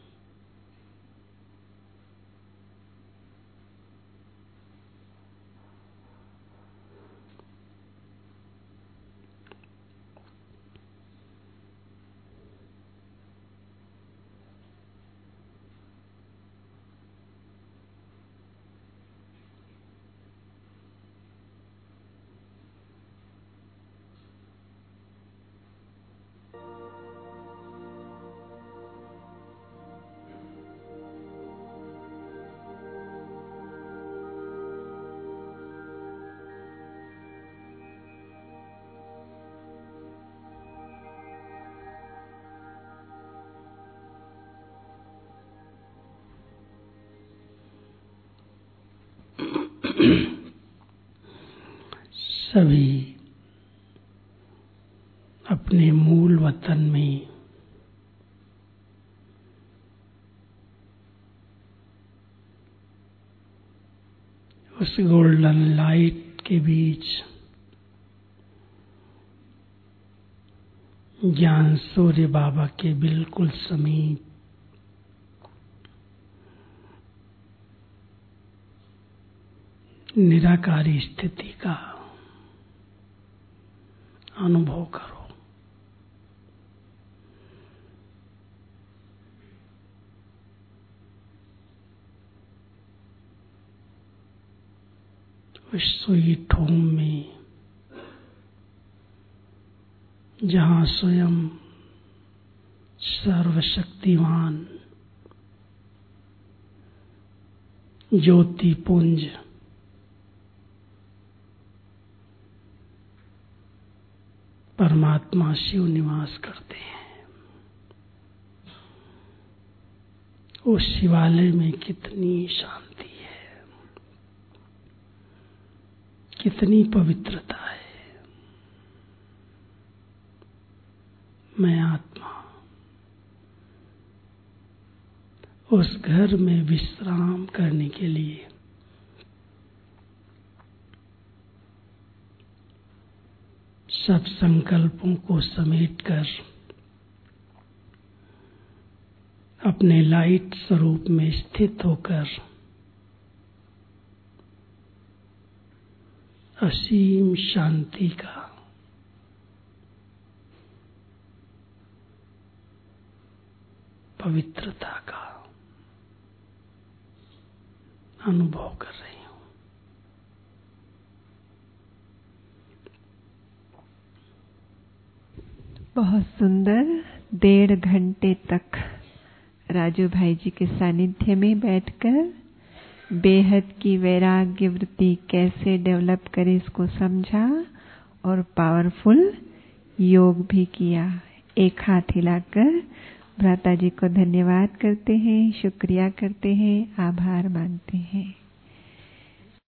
सभी अपने मूल वतन में उस गोल्डन लाइट के बीच ज्ञान सूर्य बाबा के बिल्कुल समीप निराकारी स्थिति का अनुभव करो। उस स्वीट होम में जहाँ स्वयं सर्वशक्तिमान ज्योति पुंज परमात्मा शिव निवास करते हैं। उस शिवालय में कितनी शांति है, कितनी पवित्रता है। मैं आत्मा उस घर में विश्राम करने के लिए सब संकल्पों को समेटकर अपने लाइट स्वरूप में स्थित होकर असीम शांति का पवित्रता का अनुभव कर रही हूँ। बहुत सुंदर। 1.5 घंटे तक राजू भाई जी के सानिध्य में बैठकर बेहद की वैराग्य वृत्ति कैसे डेवलप करे इसको समझा और पावरफुल योग भी किया। एक हाथ हिलाकर भ्राता जी को धन्यवाद करते हैं, शुक्रिया करते हैं, आभार मानते हैं।